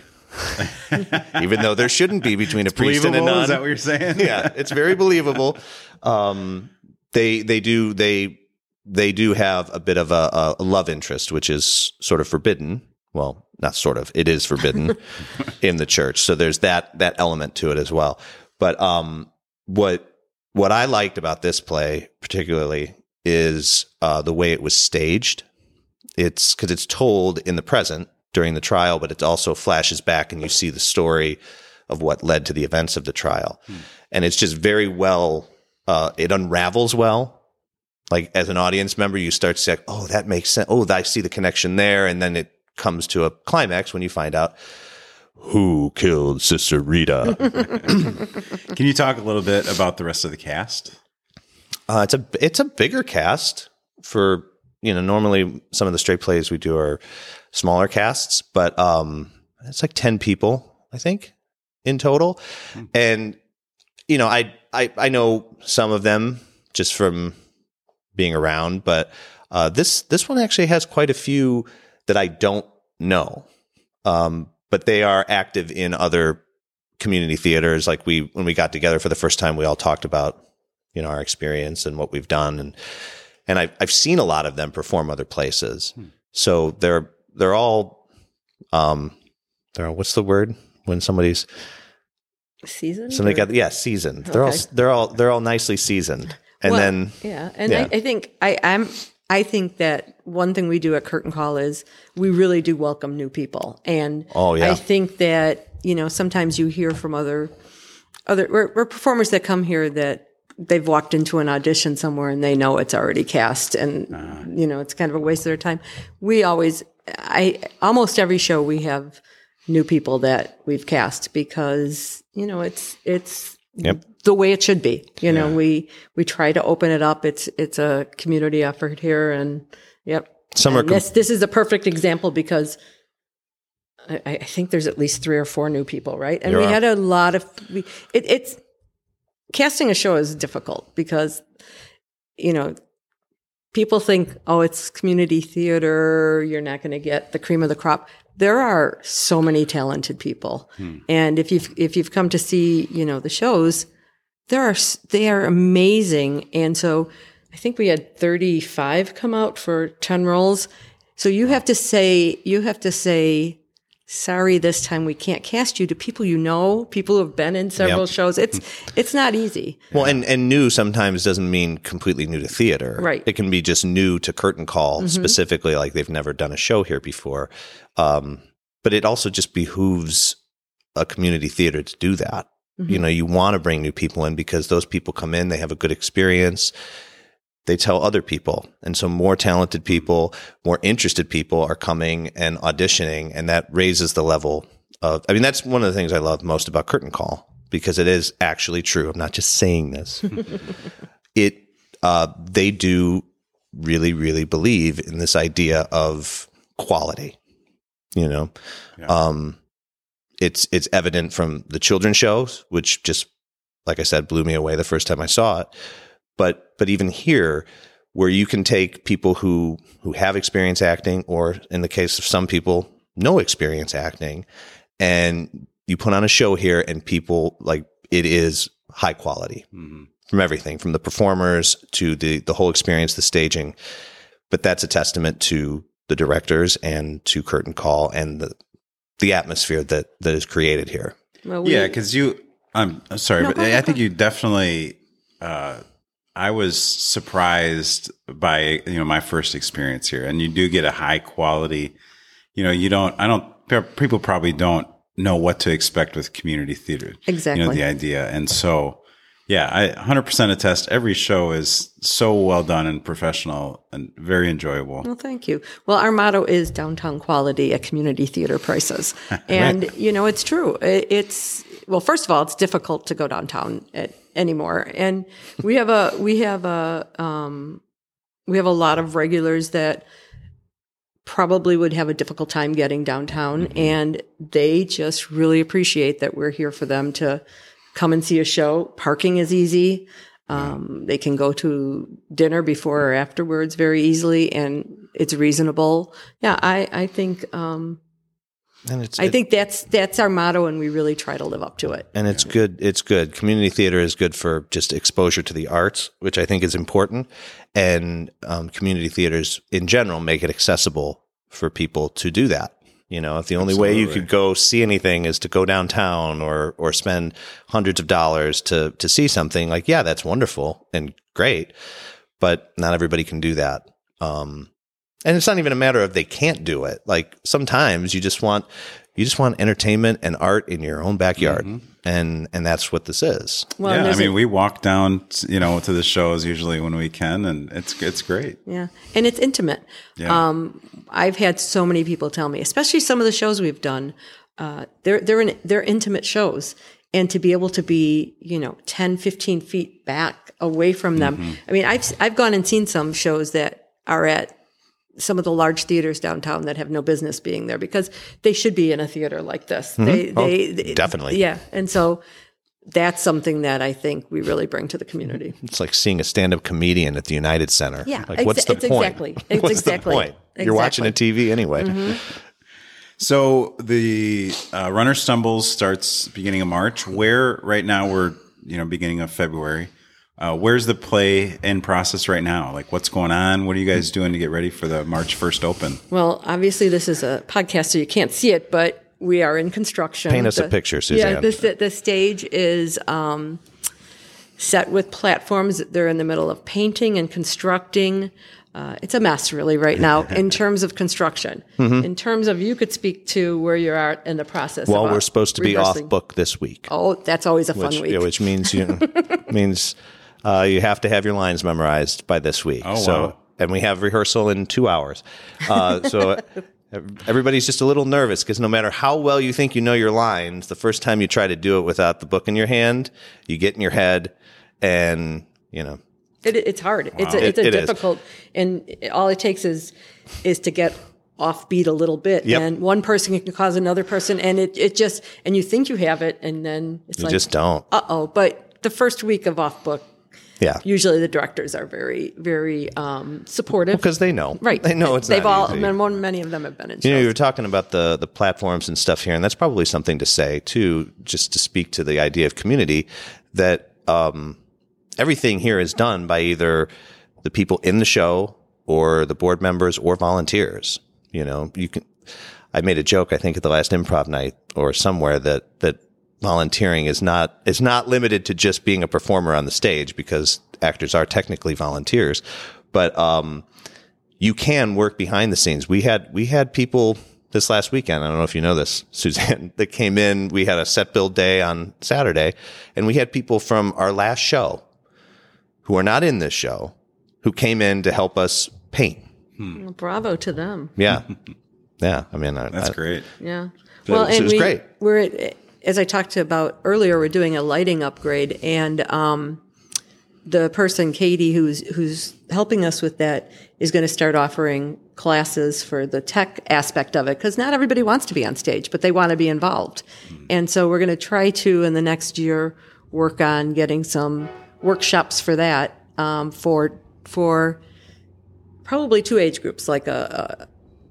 even though there shouldn't be between a priest and a Believable? nun. Is that what you're saying? Yeah, it's very believable. Um, they they do they they do have a bit of a, a love interest, which is sort of forbidden. Well, not sort of, it is forbidden in the church. So there's that that element to it as well. But um, what what I liked about this play particularly is uh, the way it was staged. It's because it's told in the present during the trial, but it also flashes back and you see the story of what led to the events of the trial. Hmm. And it's just very well, uh, it unravels well. Like as an audience member, you start to say, oh, that makes sense. Oh, I see the connection there. And then it comes to a climax when you find out who killed Sister Rita. Can you talk a little bit about the rest of the cast? Uh, it's a it's a bigger cast for, you know, normally some of the straight plays we do are smaller casts, but um, it's like ten people, I think, in total. Mm-hmm. And, you know, I, I I know some of them just from being around, but uh, this this one actually has quite a few that I don't know. Um, but they are active in other community theaters. Like we when we got together for the first time, we all talked about, you know, our experience and what we've done. And, and I've, I've seen a lot of them perform other places. Hmm. So they're, they're all, um, they're, what's the word when somebody's seasoned? Somebody or? got, yeah, seasoned. They're Okay. all, they're all, they're all nicely seasoned. And Well, then, yeah. And yeah. I, I think I, I'm, I think that one thing we do at Curtain Call is we really do welcome new people. And Oh, yeah. I think that, you know, sometimes you hear from other, other, we're, we're performers that come here that they've walked into an audition somewhere and they know it's already cast and, uh, you know, it's kind of a waste of their time. We always, I, almost every show we have new people that we've cast because, you know, it's, it's Yep. the way it should be. You know, Yeah. we, we try to open it up. It's, it's a community effort here and yep. Some are And this, this is a perfect example because I, I think there's at least three or four new people, right? And There we are. had a lot of, we, it, it's, casting a show is difficult because, you know, people think, oh, it's community theater, you're not going to get the cream of the crop. There are so many talented people. Hmm. And if you've, if you've come to see, you know, the shows, there are, they are amazing. And so I think we had thirty-five come out for ten roles. So you have to say, you have to say, sorry, this time we can't cast you to people you know, people who have been in several Yep. shows. It's, it's not easy. Well, and, and new sometimes doesn't mean completely new to theater. Right. It can be just new to curtain call, mm-hmm. specifically, like they've never done a show here before. Um, but it also just behooves a community theater to do that. Mm-hmm. You know, you want to bring new people in because those people come in, they have a good experience. They tell other people. And so more talented people, more interested people are coming and auditioning, and that raises the level of, I mean, that's one of the things I love most about Curtain Call, because it is actually true. I'm not just saying this. it, uh, they do really, really believe in this idea of quality, you know? Yeah. Um, it's, it's evident from the children's shows, which just, like I said, blew me away the first time I saw it. But but even here, where you can take people who who have experience acting, or in the case of some people, no experience acting, and you put on a show here, and people, like, it is high quality mm-hmm. from everything, from the performers to the the whole experience, the staging. But that's a testament to the directors and to Curtain Call and the the atmosphere that that is created here. Well, we, yeah, because you, I'm sorry, no, but go ahead, I think you definitely. Uh, I was surprised by, you know, my first experience here, and you do get a high quality, you know, you don't, I don't, people probably don't know what to expect with community theater. Exactly. You know, the idea. And so, yeah, I one hundred percent attest. Every show is so well done and professional and very enjoyable. Well, thank you. Well, our motto is downtown quality at community theater prices. And, right. you know, it's true. It's, well, first of all, it's difficult to go downtown at, anymore. And we have a, we have a, um, we have a lot of regulars that probably would have a difficult time getting downtown. Mm-hmm. And they just really appreciate that we're here for them to come and see a show. Parking is easy. Um, they can go to dinner before or afterwards very easily, and it's reasonable. Yeah, I, I think, um, and it's, I it, think that's that's our motto, and we really try to live up to it. And it's good. It's good. Community theater is good for just exposure to the arts, which I think is important. And um, community theaters in general make it accessible for people to do that. You know, if the only Absolutely. way you could go see anything is to go downtown or or spend hundreds of dollars to to see something, like, yeah, that's wonderful and great, but not everybody can do that. Um, and it's not even a matter of they can't do it. Like, sometimes you just want you just want entertainment and art in your own backyard, mm-hmm. and and that's what this is. Well, yeah, I mean, a- we walk down, you know, to the shows usually when we can, and it's it's great. Yeah, and it's intimate. Yeah. Um, I've had so many people tell me, especially some of the shows we've done, uh, they're they're in, they're intimate shows, and to be able to be, you know, ten, fifteen feet back away from them. Mm-hmm. I mean, I've I've gone and seen some shows that are at some of the large theaters downtown that have no business being there, because they should be in a theater like this. Mm-hmm. They, oh, they, they definitely. Yeah. And so that's something that I think we really bring to the community. It's like seeing a stand-up comedian at the United Center. Yeah. Like, what's the it's point? Exactly. It's what's exactly. the point? Exactly. You're watching a T V anyway. Mm-hmm. So the uh, Runner Stumbles starts beginning of March. Where right now we're, you know, beginning of February. Uh, where's the play in process right now? Like, what's going on? What are you guys doing to get ready for the March first open? Well, obviously this is a podcast, so you can't see it, but we are in construction. Paint us the, a picture, Suzanne. Yeah, the, the stage is um, set with platforms. They're in the middle of painting and constructing. Uh, it's a mess, really, right now in terms of construction. Mm-hmm. In terms of, you could speak to where you are in the process. Well, of we're supposed to rehearsing. be off book this week. Oh, that's always a fun which, week. Yeah, which means you means uh, you have to have your lines memorized by this week. Oh, so, wow. And we have rehearsal in two hours. Uh, so Everybody's just a little nervous because no matter how well you think you know your lines, the first time you try to do it without the book in your hand, you get in your head, and you know it, it's hard. Wow. It's a, it's a it, it difficult, is. and all it takes is is to get offbeat a little bit, yep. and one person can cause another person, and it it just and you think you have it, and then it's you like just don't. Uh oh! But the first week of off book. Yeah. Usually the directors are very, very um, supportive because well, they know, right? They know it's they've not all. easy. Many of them have been in. You shows. know, you were talking about the the platforms and stuff here, and that's probably something to say too, just to speak to the idea of community. That um, everything here is done by either the people in the show or the board members or volunteers. You know, you can. I made a joke, I think, at the last improv night or somewhere that that. volunteering is not is not limited to just being a performer on the stage, because actors are technically volunteers, but um, you can work behind the scenes. We had we had people this last weekend. I don't know if you know this, Suzanne, that came in. We had a set build day on Saturday, and we had people from our last show who are not in this show who came in to help us paint. Hmm. Well, bravo to them. Yeah, yeah. I mean, I, that's I, great. Yeah. Well, it, and it was we, great. We're at, as I talked about earlier, we're doing a lighting upgrade, and um, the person, Katie, who's who's helping us with that, is going to start offering classes for the tech aspect of it, because not everybody wants to be on stage, but they want to be involved. Mm-hmm. And so we're going to try to, in the next year, work on getting some workshops for that, um, for for probably two age groups, like a, a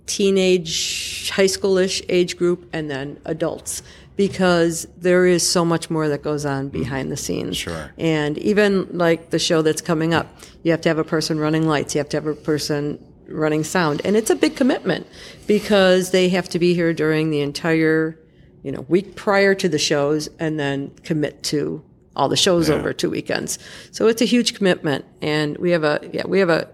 teenage, high schoolish age group, and then adults. Because there is so much more that goes on behind the scenes. Sure. And even like the show that's coming up, you have to have a person running lights, you have to have a person running sound. And it's a big commitment because they have to be here during the entire, you know, week prior to the shows and then commit to all the shows yeah. over two weekends. So it's a huge commitment. And we have a, yeah, we have a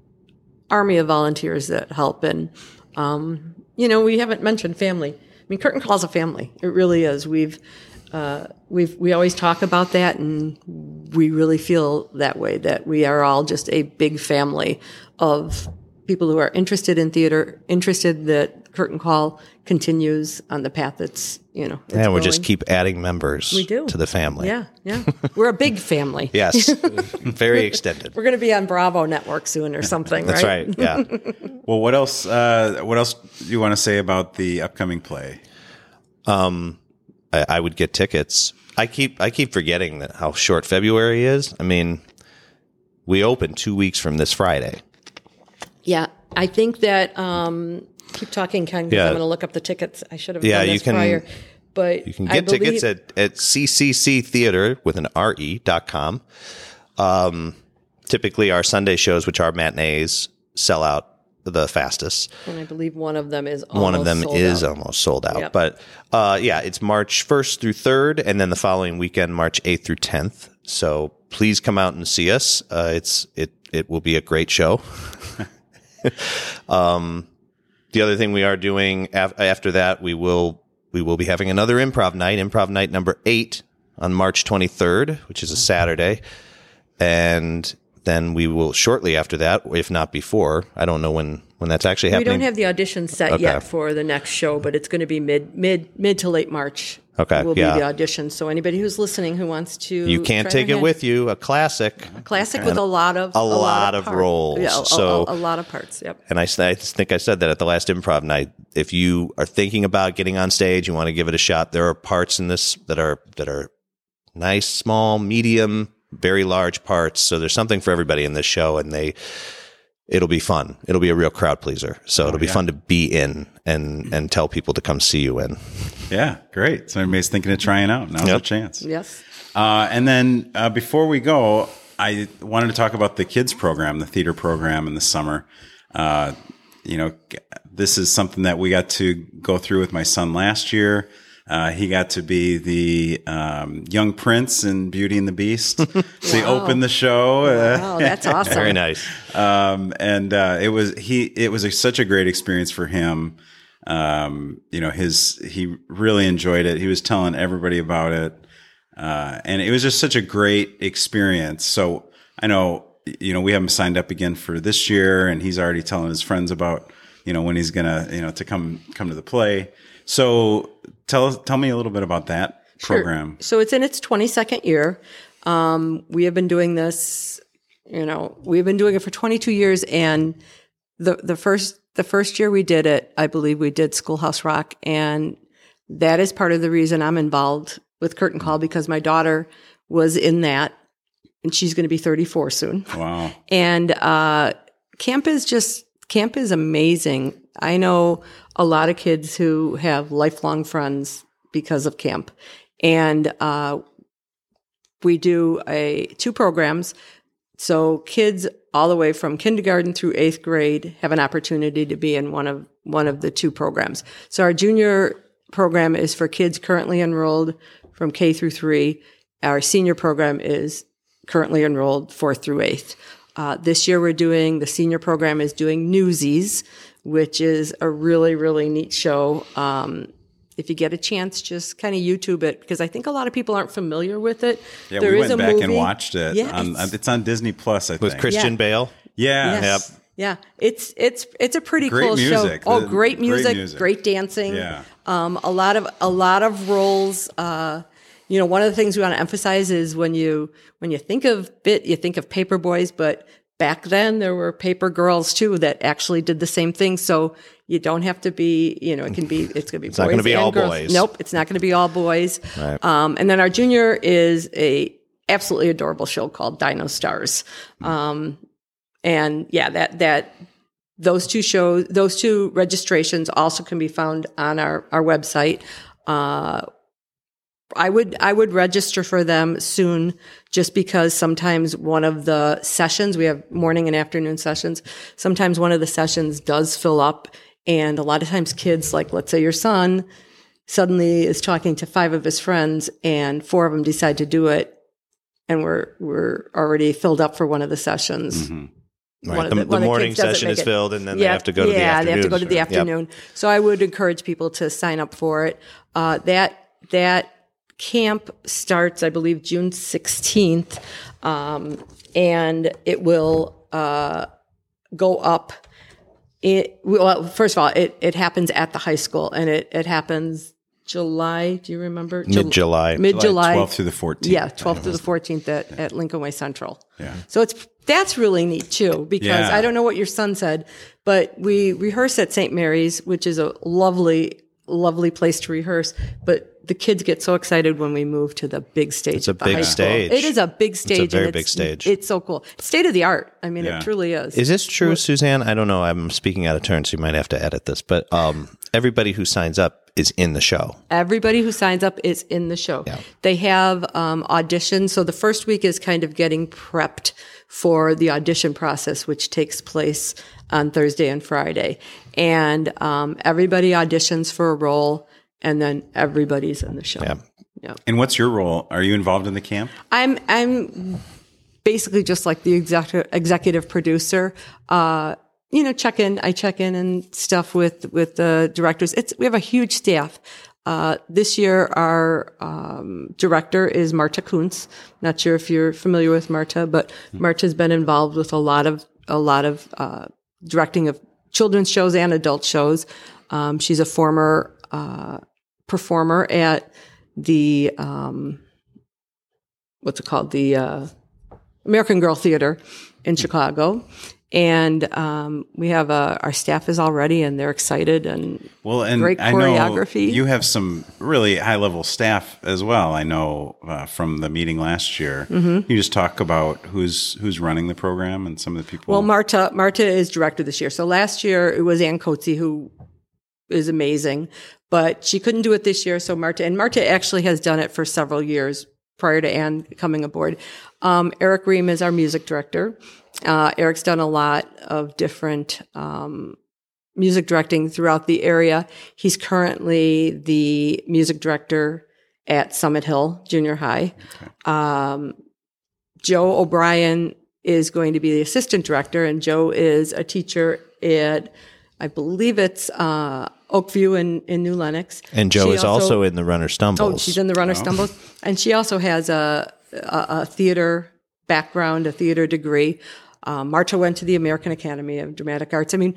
army of volunteers that help. And, um, you know, we haven't mentioned family. I mean, Curtain Call's a family. It really is. We've, uh, we've, we always talk about that, and we really feel that way, that we are all just a big family of people who are interested in theater, interested that Curtain Call continues on the path that's, you know, it's and we going. just keep adding members we do. to the family. Yeah, yeah. We're a big family. Yes, very extended. We're going to be on Bravo Network soon or something, that's right? right, yeah. Well, what else, uh, what else do you want to say about the upcoming play? Um, I, I would get tickets. I keep I keep forgetting that how short February is. I mean, we open two weeks from this Friday. Yeah, I think that. Um, keep talking, Ken. Because yeah. I'm going to look up the tickets. I should have yeah, done this you can, prior. But you can get believe, tickets at at C C C Theater with an R E dot com. Um, typically, our Sunday shows, which are matinees, sell out the fastest. And I believe one of them is almost one of them sold is out. almost sold out. Yep. But uh, yeah, it's March first through third, and then the following weekend, March eighth through tenth. So please come out and see us. Uh, it's it it will be a great show. um, the other thing we are doing af- after that, we will we will be having another improv night, improv night number eight on March twenty-third, which is a Saturday, and then we will shortly after that, if not before. I don't know when, when that's actually happening. We don't have the audition set okay. yet for the next show, but it's going to be mid mid mid to late March. Okay, will yeah. be the audition. So anybody who's listening who wants to, you can't take it with you. A classic, a classic with a lot of a, a lot, lot of part. roles. Yeah, a, so a, a lot of parts. Yep. And I, I think I said that at the last improv night. If you are thinking about getting on stage, you want to give it a shot. There are parts in this that are that are nice, small, medium, very large parts. So there's something for everybody in this show, and they it'll be fun. It'll be a real crowd pleaser. So oh, it'll be yeah. fun to be in and and tell people to come see you in. Yeah, great. So everybody's thinking of trying out. Now's yep. a chance. Yes. Uh, and then uh, before we go, I wanted to talk about the kids program, the theater program in the summer. Uh, you know, this is something that we got to go through with my son last year. Uh, he got to be the um, young prince in Beauty and the Beast. So wow. he opened the show. Wow, that's awesome. Very nice. Um, and uh, it was he. It was a, such a great experience for him. Um, you know, his he really enjoyed it. He was telling everybody about it, uh, and it was just such a great experience. So I know, you know, we have him signed up again for this year, and he's already telling his friends about you know, when he's gonna, you know, to come come to the play. So tell tell me a little bit about that program. Sure. So it's in its twenty-second year. Um, we have been doing this, you know, we've been doing it for twenty-two years, and the the first the first year we did it, I believe we did Schoolhouse Rock, and that is part of the reason I'm involved with Curtain Call, because my daughter was in that, and she's going to be thirty-four soon. Wow. And uh, camp is just, camp is amazing. I know a lot of kids who have lifelong friends because of camp. And uh, we do a two programs. So kids all the way from kindergarten through eighth grade have an opportunity to be in one of one of the two programs. So our junior program is for kids currently enrolled from K through three. Our senior program is currently enrolled fourth through eighth. Uh, this year we're doing, the senior program is doing Newsies, which is a really, really neat show. Um, if you get a chance, just kind of YouTube it, because I think a lot of people aren't familiar with it. Yeah, there we is went a back movie. and watched it. Yeah, on, it's- it's on Disney Plus, I With think. Christian Yeah. Bale. Yeah. Yes. Yep. Yeah, it's it's it's a pretty Great cool music. show. Oh, The- great great music, music. great dancing. Yeah. Um, a lot of a lot of roles. Uh, you know, one of the things we want to emphasize is when you when you think of Bit, you think of paper boys, but back then there were paper girls too that actually did the same thing. So you don't have to be, you know, it can be, it's going to be It's boys not gonna be and all girls. boys. Nope, it's not going to be all boys. Right. Um, and then our junior is a absolutely adorable show called Dino Stars. Um, and yeah, that that those two shows, those two registrations also can be found on our our website. Uh, I would I would register for them soon, just because sometimes one of the sessions, we have morning and afternoon sessions, sometimes one of the sessions does fill up, and a lot of times kids, like let's say your son, suddenly is talking to five of his friends, and four of them decide to do it, and we're we're already filled up for one of the sessions. Mm-hmm. Right. One of The, the- the one of the morning kids doesn't session make is it. filled, and then they Yeah, have to go to the yeah, afternoon. they have to go to the Yep. afternoon. So I would encourage people to sign up for it. Uh, that that camp starts, I believe, June sixteenth, um, and it will uh, go up. It well, first of all, it it happens at the high school, and it it happens July. Do you remember? Mid-July. Mid July, twelfth through the fourteenth. yeah, twelfth through the fourteenth at, at Lincoln Way Central. Yeah. So it's that's really neat too, because Yeah. I don't know what your son said, but we rehearse at Saint Mary's, which is a lovely, lovely place to rehearse. But the kids get so excited when we move to the big stage. It's a at the big high school. stage. It is a big stage. very and big stage. It's so cool. State of the art. I mean, Yeah. it truly is. Is this true, Suzanne? I don't know. I'm speaking out of turn, so you might have to edit this. But um, everybody who signs up is in the show. Everybody who signs up is in the show. They have um, auditions. So the first week is kind of getting prepped for the audition process, which takes place on Thursday and Friday. And um, everybody auditions for a role, and then everybody's in the show. Yeah. Yeah. And what's your role? Are you involved in the camp? I'm I'm basically just like the executive executive producer. Uh, you know, check in. I check in and stuff with with the directors. It's we have a huge staff. Uh, this year, our um, director is Marta Kuntz. Not sure if you're familiar with Marta, but Marta's been involved with a lot of a lot of uh, directing of children's shows and adult shows. Um, she's a former uh, performer at the um, what's it called? The uh, American Girl Theater in Chicago. And um, we have uh, our staff is all ready, and they're excited, and Well, and great I know choreography. you have some really high level staff as well. I know uh, from the meeting last year. Mm-hmm. You just talk about who's who's running the program and some of the people. Well, Marta Marta is director this year. So last year it was Ann Coetzee, who is amazing, but she couldn't do it this year. So Marta, and Marta actually has done it for several years prior to Ann coming aboard. Um, Eric Ream is our music director. Uh, Eric's done a lot of different um, music directing throughout the area. He's currently the music director at Summit Hill Junior High. Okay. Um, Joe O'Brien is going to be the assistant director, and Joe is a teacher at, I believe it's uh, Oakview in, in New Lenox. And Joe She is also, in the Runner Stumbles. Oh, she's in the Runner Stumbles. And she also has a, a, a theater background, a theater degree. Um, Marta went to the American Academy of Dramatic Arts. I mean,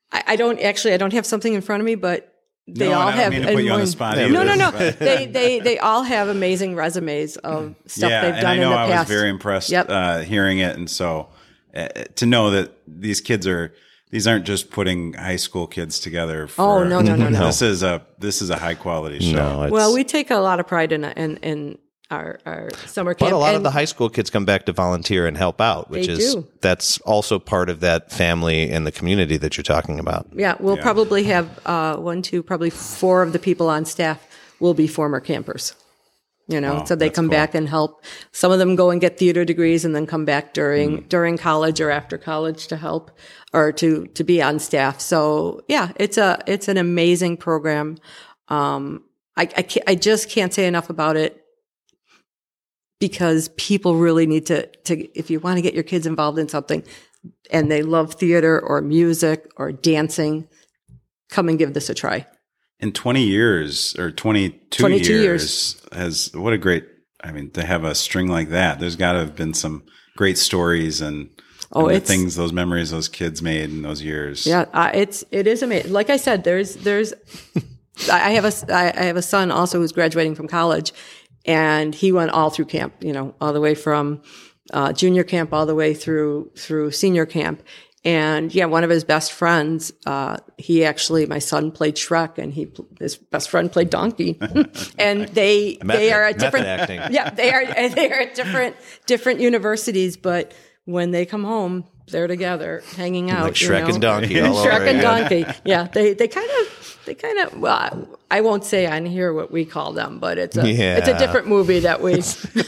I, I don't actually. I don't have something in front of me, but they No, all and I don't have. mean to put you on the and- spot Yeah, either. No, no, no. but- they they they all have amazing resumes of stuff yeah, they've and done I know in the I past. was very impressed Yep. uh, hearing it, and so uh, to know that these kids are these aren't just putting high school kids together. For, Oh, no, no, no, no. This is a this is a high quality show. No, it's, Well, we take a lot of pride in in, in our, our summer camp. but a lot of and the high school kids come back to volunteer and help out, which They is do. that's also part of that family and the community that you're talking about. Yeah, we'll Yeah. probably have uh, one, two, probably four of the people on staff will be former campers. You know, Wow, so they that's come cool. back and help. Some of them go and get theater degrees and then come back during Mm. during college or after college to help or to to be on staff. So yeah, it's a it's an amazing program. Um, I I, can't, I just can't say enough about it because people really need to to if you want to get your kids involved in something and they love theater or music or dancing, come and give this a try. In twenty years or twenty-two, twenty-two years, years. has what a great. I mean, to have a string like that, there's got to have been some great stories and, Oh, and the it's- things, those memories those kids made in those years. Yeah, uh, it's it is amazing. Like I said, there's there's I have a I I have a son also who's graduating from college, and he went all through camp. You know, all the way from uh, junior camp all the way through through senior camp. And yeah, one of his best friends, uh, he actually, my son played Shrek, and he his best friend played Donkey, and they Method- they are at method different acting. yeah they are they are at different different universities, but when they come home, they're together hanging out. Like you Shrek know? and Donkey all over Shrek and again. Donkey. Yeah, they they kind of they kind of. Well, I won't say on here what we call them, but it's a it's a Yeah. different movie that we.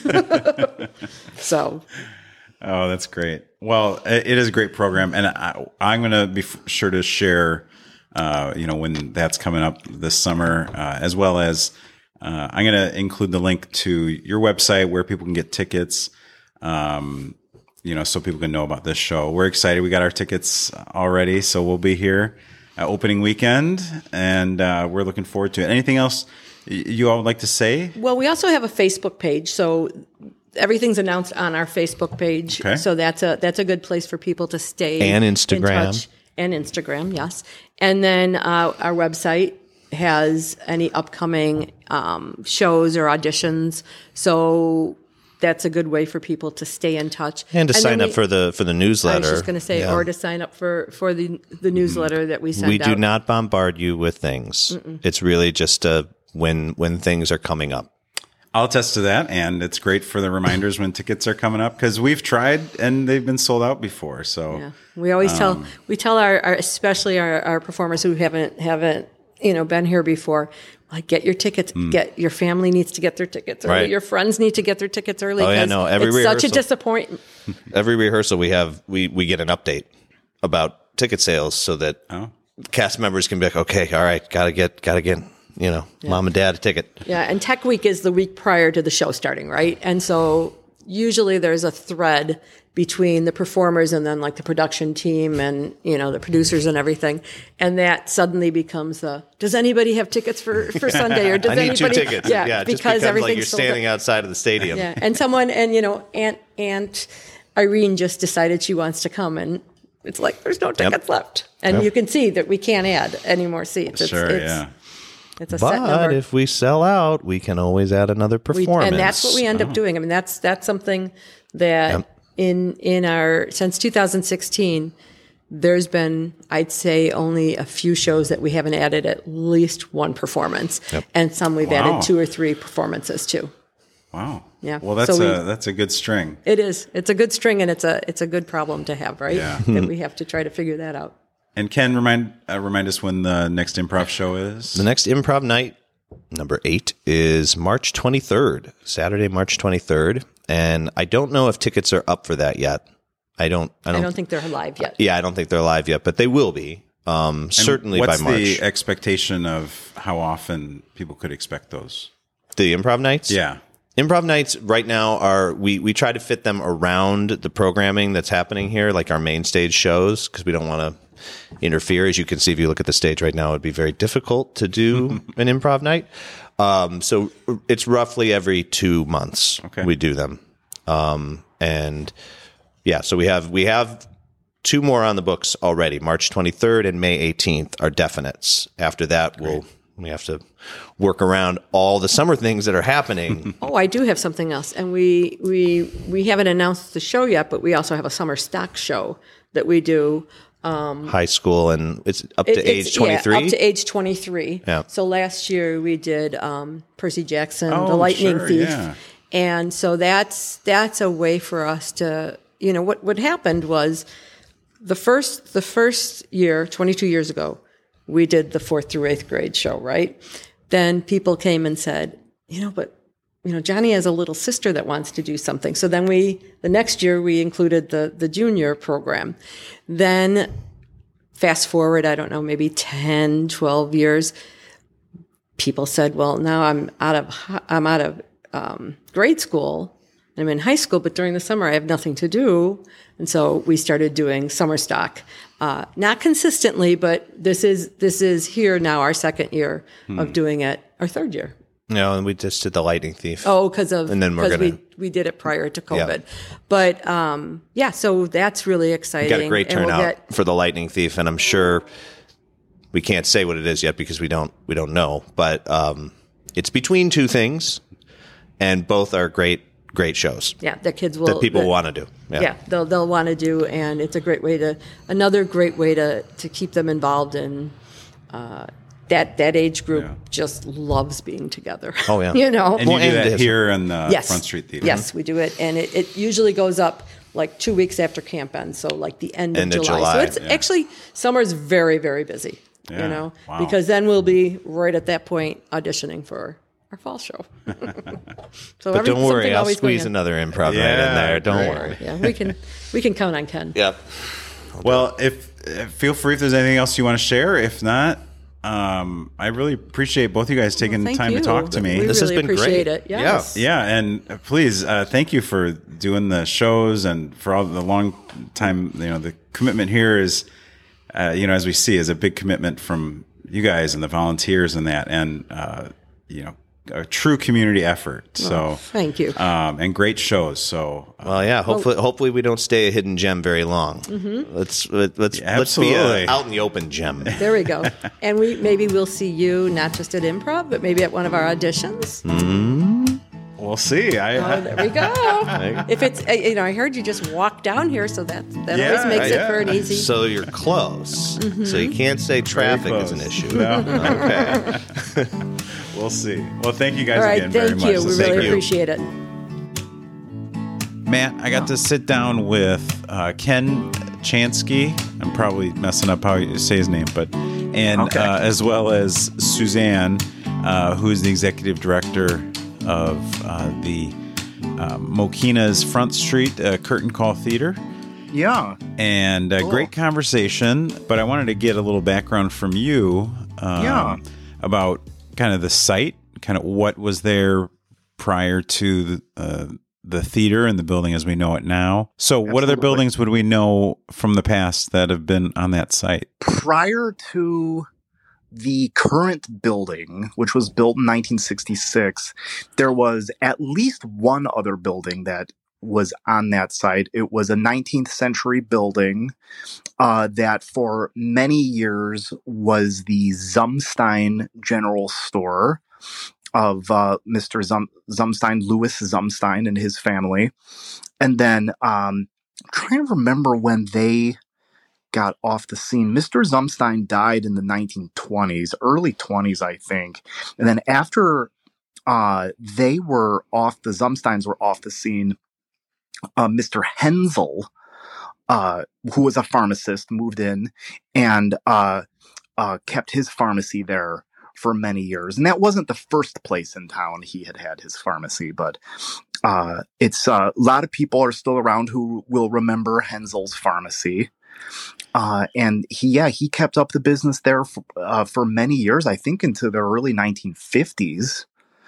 So Oh, that's great. Well, it it is a great program, and I, I'm going to be f- sure to share, uh, you know, when that's coming up this summer, uh, as well as uh, I'm going to include the link to your website where people can get tickets, um, you know, so people can know about this show. We're excited. We got our tickets already, so we'll be here uh, opening weekend, and uh, we're looking forward to it. Anything else y- you all would like to say? well, we also have a Facebook page, so. Everything's announced on our Facebook page, Okay. so that's a that's a good place for people to stay And in Instagram. touch. And Instagram, yes. And then uh, our website has any upcoming um, shows or auditions, so that's a good way for people to stay in touch And to then sign up we- for the for the newsletter. I was just going to say, Yeah. or to sign up for for the the newsletter that we send we out. do not bombard you with things. It's really just uh, when when things are coming up. I'll attest to that, and it's great for the reminders when tickets are coming up because we've tried and they've been sold out before. So Yeah. We always Um, tell we tell our, our especially our, our performers who haven't haven't you know been here before, like get your tickets. Get your family needs to get their tickets early. Mm. Right. Your friends need to get their tickets early. Oh, yeah, 'cause no, every it's such a rehearsal. disappointment. Every rehearsal we have, we we get an update about ticket sales so that Oh. cast members can be like, okay, all right, gotta get gotta get you know mom and dad a ticket. Yeah, and Tech Week is the week prior to the show starting, right? And so usually there's a thread between the performers and then like the production team and, you know, the producers and everything. And that suddenly becomes the, does anybody have tickets for, for Sunday? Or does I need anybody? two tickets. Yeah, Yeah, it just because becomes like everything's you're sold out. standing outside of the stadium. Yeah, and someone, and you know, Aunt Aunt Irene just decided she wants to come, and it's like there's no tickets left, and Yep. you can see that we can't add any more seats. It's, sure, it's, yeah. it's a set But number. if we sell out, we can always add another We- performance. and that's what we end up doing. I mean, that's that's something that Yep. in in our since two thousand sixteen, there's been I'd say only a few shows that we haven't added at least one performance, Yep. and some we've Wow. added two or three performances too. Wow. Yeah. Well, that's So we- a that's a good string. It is. It's a good string, and it's a it's a good problem to have, right? Yeah. That we have to try to figure that out. And Ken, remind uh, remind us when the next improv show is. The next improv night, number eight, is March twenty-third, Saturday, March twenty-third. And I don't know if tickets are up for that yet. I don't, I I don't, don't think they're live yet. yeah, I don't think they're live yet, but they will be. Um, And certainly what's by March. the expectation of how often people could expect those? The improv nights? Yeah. Improv nights right now are, we, we try to fit them around the programming that's happening here, like our main stage shows, because we don't want to interfere. As you can see, if you look at the stage right now, it'd be very difficult to do an improv night. Um, so it's roughly every two months Okay. we do them. Um, and yeah, so we have, we have two more on the books already. March twenty-third and May eighteenth are definites. After that, Great. we'll we have to work around all the summer things that are happening. Oh, I do have something else, and we we we haven't announced the show yet, but we also have a summer stock show that we do. Um, High school, and it's up to it, age twenty-three? Yeah, up to age twenty-three. Yeah. So last year we did um, Percy Jackson, Oh, the Lightning sure, Thief. yeah. And so that's that's a way for us to, you know, what, what happened was the first the first year, twenty-two years ago, we did the fourth through eighth grade show, right? Then people came and said, you know, but you know, Johnny has a little sister that wants to do something. So then we, the next year, we included the the junior program. Then fast forward, I don't know, maybe ten, twelve years, people said, well, now I'm out of, hi- I'm out of um, grade school. I'm in high school, but during the summer I have nothing to do. And so we started doing summer stock. Uh, not consistently, but this is, this is here now, our second year Hmm. of doing it, our third year. No, and we just did the Lightning Thief. Oh, because of And then we're 'cause gonna- we we did it prior to COVID, Yeah. but um, yeah, so that's really exciting. We got a great And we'll turnout get- for the Lightning Thief, and I'm sure we can't say what it is yet because we don't we don't know. But um, it's between two things, and both are great great shows yeah, the kids will that people the- want to do. Yeah. Yeah, they'll they'll want to do, and it's a great way to another great way to to keep them involved in. Uh, that that age group Yeah. just loves being together. Oh, yeah. you know. And you Well, do and that this- here in the yes, Front Street Theater. Yes, we do it, and it, it usually goes up like two weeks after camp ends, so like the end, End of of July. July, So it's yeah. actually summer's very very busy. Yeah, You know, wow. because then we'll be right at that point auditioning for our fall show. So But don't worry, I'll squeeze in. another improv right in Yeah, there. Don't great. worry. Yeah, we can we can count on Ken. Yep. Well, if uh, feel free if there's anything else you want to share. If not, um, I really appreciate both you guys taking Thank time you. to talk to me. We This has really been appreciate great. it. Yes. Yeah, and uh, please, uh, thank you for doing the shows and for all the long time. You know, the commitment here is, uh, you know, as we see, is a big commitment from you guys and the volunteers and that, and uh, you know, a true community effort. So, thank you. um, and great shows. So, uh, Well, yeah. Hopefully, hopefully we don't stay a hidden gem very long. Mm-hmm. Let's let, let's Yeah, let's be absolutely. a out in the open gem. There we go. And we maybe we'll see you not just at improv, but maybe at one of our auditions. we'll see. I, Oh, there we go. If it's, uh, you know, I heard you just walk down here, so that that Yeah, always makes yeah. it for an easy. So you're close. Mm-hmm. So you can't say traffic is an close. issue. No. Okay. We'll see. Well, thank you guys All right, again very thank much. you. We This is really great. appreciate it. Matt, I got to sit down with uh, Ken Chansky. I'm probably messing up how you say his name, but and Okay. uh, as well as Suzanne, uh, who's the executive director of uh, the uh, Mokina's Front Street uh, Curtain Call Theater. Yeah. And a Cool. great conversation, but I wanted to get a little background from you um, Yeah. about kind of the site, kind of what was there prior to the, uh, the theater and the building as we know it now. So what other Absolutely. buildings would we know from the past that have been on that site? Prior to the current building, which was built in nineteen sixty-six, there was at least one other building that was on that site. It was a nineteenth century building uh, that for many years was the Zumstein General Store of uh, Mister Zum- Zumstein, Louis Zumstein and his family. And then um, I'm trying to remember when they got off the scene. Mister Zumstein died in the nineteen twenties, early twenties, I think. And then after uh, they were off, the Zumsteins were off the scene, uh, Mister Hensel, uh, who was a pharmacist, moved in and uh, uh, kept his pharmacy there for many years. And that wasn't the first place in town he had had his pharmacy, but uh, it's uh, a lot of people are still around who will remember Hensel's pharmacy. Uh, and he, yeah, he kept up the business there for, uh, for many years, I think into the early nineteen fifties.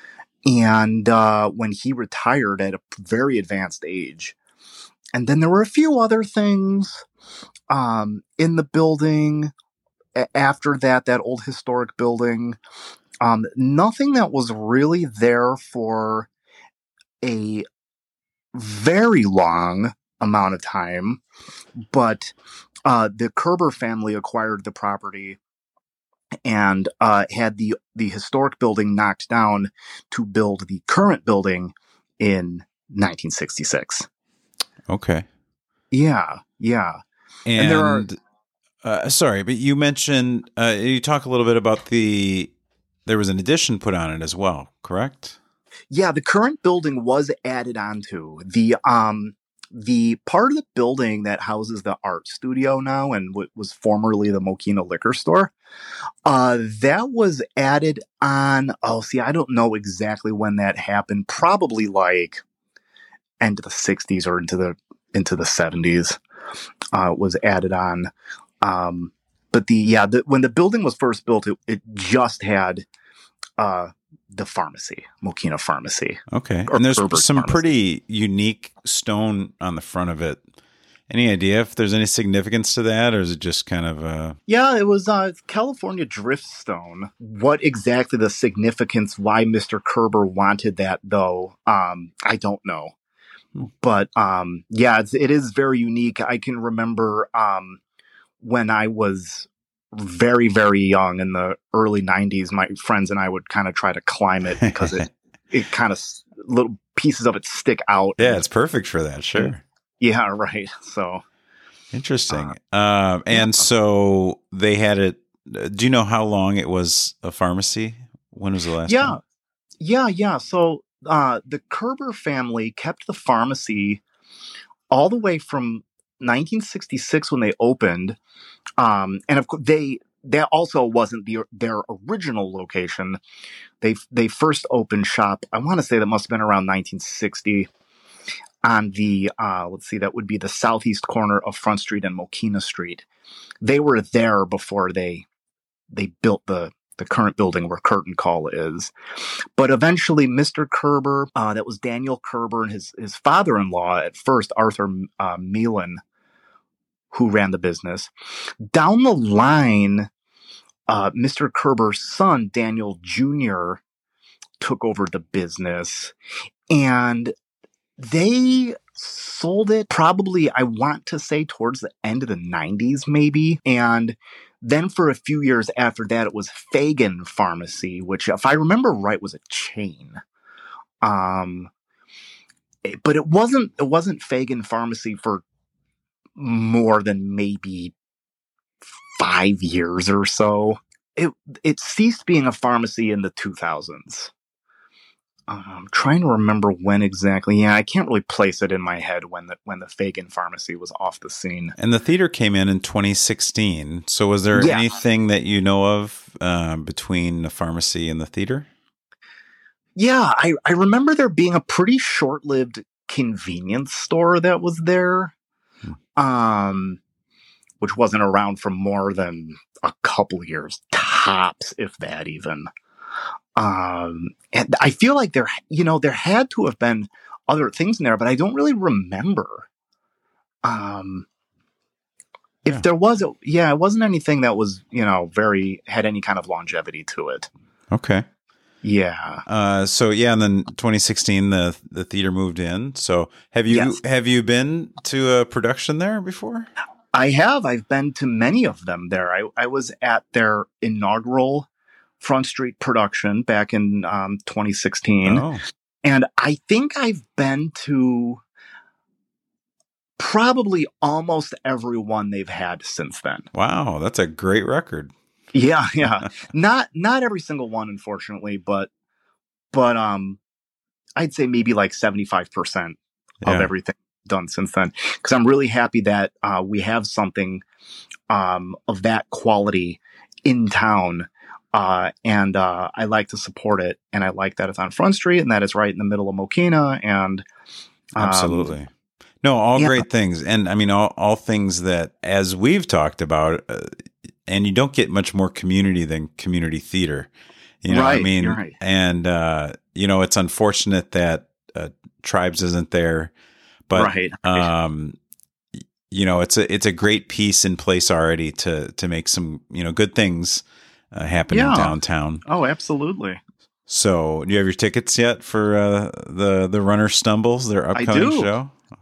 And uh, when he retired at a very advanced age. And then there were a few other things um, in the building a- after that, that old historic building. Um, nothing that was really there for a very long amount of time, but uh, the Kerber family acquired the property and uh, had the the historic building knocked down to build the current building in nineteen sixty-six. Okay. Yeah, yeah. And, And there are- uh, sorry, but you mentioned, uh, you talk a little bit about the, there was an addition put on it as well, correct? Yeah, the current building was added onto. The um the part of the building that houses the art studio now and what was formerly the Mokina liquor store, uh, that was added on. Oh, see, I don't know exactly when that happened. Probably like end of the sixties or into the into the seventies. Uh, was added on. Um, but the yeah, the, when the building was first built, it, it just had uh, the pharmacy, Mokina Pharmacy. Okay. Or And there's Kerber's some Pharmacy. pretty unique stone on the front of it. Any idea if there's any significance to that, or is it just kind of uh Yeah, it was uh, California Driftstone. What exactly the significance, why Mister Kerber wanted that, though, um, I don't know. Hmm. But um, yeah, it's, it is very unique. I can remember um, when I was very, very young in the early nineties, my friends and I would kind of try to climb it because it, it kind of, little pieces of it stick out. Yeah, it's perfect for that, sure. Yeah, right. So Interesting. Um, and yeah. so they had it. Do you know how long it was a pharmacy? When was the last Yeah. time? Yeah, yeah. So uh, the Kerber family kept the pharmacy all the way from nineteen sixty-six when they opened. Um, and of course, they that also wasn't the, their original location. They they first opened shop, I want to say that must have been around nineteen sixty on the, uh, let's see, that would be the southeast corner of Front Street and Mokina Street. They were there before they they built the the current building where Curtain Call is. But eventually, Mister Kerber, uh, that was Daniel Kerber, and his, his father-in-law at first, Arthur uh, Meelan, who ran the business. Down the line, uh, Mister Kerber's son, Daniel Junior, took over the business, and they sold it probably, I want to say, towards the end of the nineties, maybe. And then for a few years after that, it was Fagan Pharmacy, which, if I remember right, was a chain. Um, it- but it wasn't. It wasn't Fagan Pharmacy for more than maybe five years or so. It it ceased being a pharmacy in the two thousands. I'm trying to remember when exactly. Yeah, I can't really place it in my head when the when the Fagan Pharmacy was off the scene. And the theater came in in twenty sixteen. So was there Yeah. anything that you know of uh, between the pharmacy and the theater? Yeah, I, I remember there being a pretty short-lived convenience store that was there, um, which wasn't around for more than a couple years, tops, if that even. Um, and I feel like there, you know, there had to have been other things in there, but I don't really remember. Um, if Yeah. there was, a, yeah, it wasn't anything that was, you know, very, had any kind of longevity to it. Okay. Yeah. Uh, so yeah, and then twenty sixteen, the the theater moved in. So have you Yes. have you been to a production there before? I have. I've been to many of them there. I, I was at their inaugural Front Street production back in um, twenty sixteen. Oh, And I think I've been to probably almost every one they've had since then. wow, that's a great record. Yeah, yeah. not not every single one, unfortunately, but but um I'd say maybe like seventy-five percent of Yeah. everything done since then. Because I'm really happy that uh, we have something um, of that quality in town. Uh, and uh, I like to support it. And I like that it's on Front Street and that it's right in the middle of Mokina. And um, Absolutely. No, all yeah. great things. And I mean, all, all things that, as we've talked about, uh, and you don't get much more community than community theater. You know what I Right, mean? you're right. And, uh, you know, it's unfortunate that uh, Tribes isn't there. But, right. right. um, y- you know, it's a it's a great piece in place already to to make some, you know, good things uh, happen Yeah. in downtown. Oh, absolutely. So, do you have your tickets yet for uh, the the Runner Stumbles, their upcoming do. show?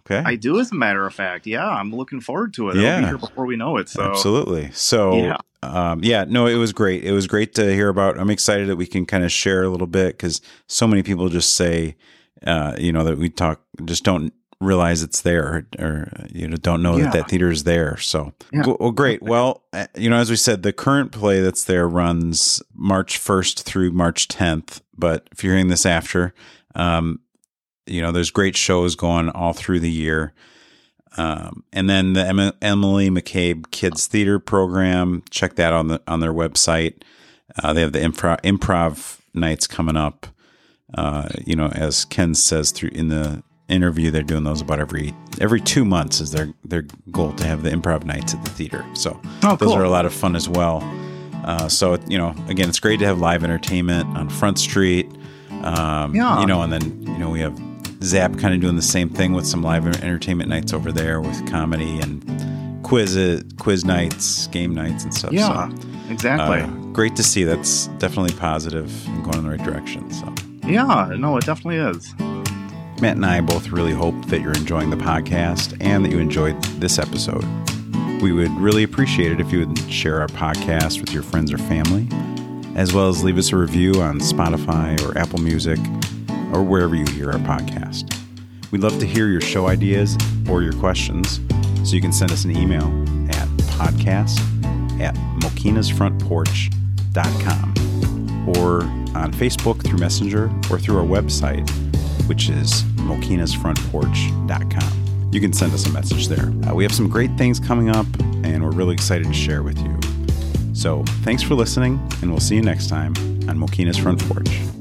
Okay. I do, as a matter of fact. Yeah, I'm looking forward to it. Yeah. It'll be here before we know it. So Absolutely. So, Yeah. Um, yeah, no, it was great. It was great to hear about. I'm excited that we can kind of share a little bit because so many people just say, uh, you know, that we talk, just don't realize it's there or, you know, don't know Yeah. that that theater is there. So, Yeah. well, well, great. Well, uh, you know, as we said, the current play that's there runs March first through March tenth. But if you're hearing this after, um, you know, there's great shows going all through the year. Um, and then the em- Emily McCabe Kids Theater Program, check that on the on their website. Uh, they have the improv, improv nights coming up. Uh, you know, as Ken says through in the interview, they're doing those about every every two months is their their goal to have the improv nights at the theater. So Oh, those cool. are a lot of fun as well. Uh, so you know, again, it's great to have live entertainment on Front Street. Um, Yeah. You know, and then you know we have Zap kind of doing the same thing with some live entertainment nights over there with comedy and quiz quiz nights, game nights, and stuff. Yeah, So, exactly. uh, great to see. That's definitely positive and going in the right direction. So, Yeah, no, it definitely is. Matt and I both really hope that you're enjoying the podcast and that you enjoyed this episode. We would really appreciate it if you would share our podcast with your friends or family, as well as leave us a review on Spotify or Apple Music or wherever you hear our podcast. We'd love to hear your show ideas or your questions, so you can send us an email at podcast at mokinas front porch dot com or on Facebook through Messenger or through our website, which is mokinas front porch dot com. You can send us a message there. Uh, we have some great things coming up, and we're really excited to share with you. So thanks for listening, and we'll see you next time on Mokina's Front Porch.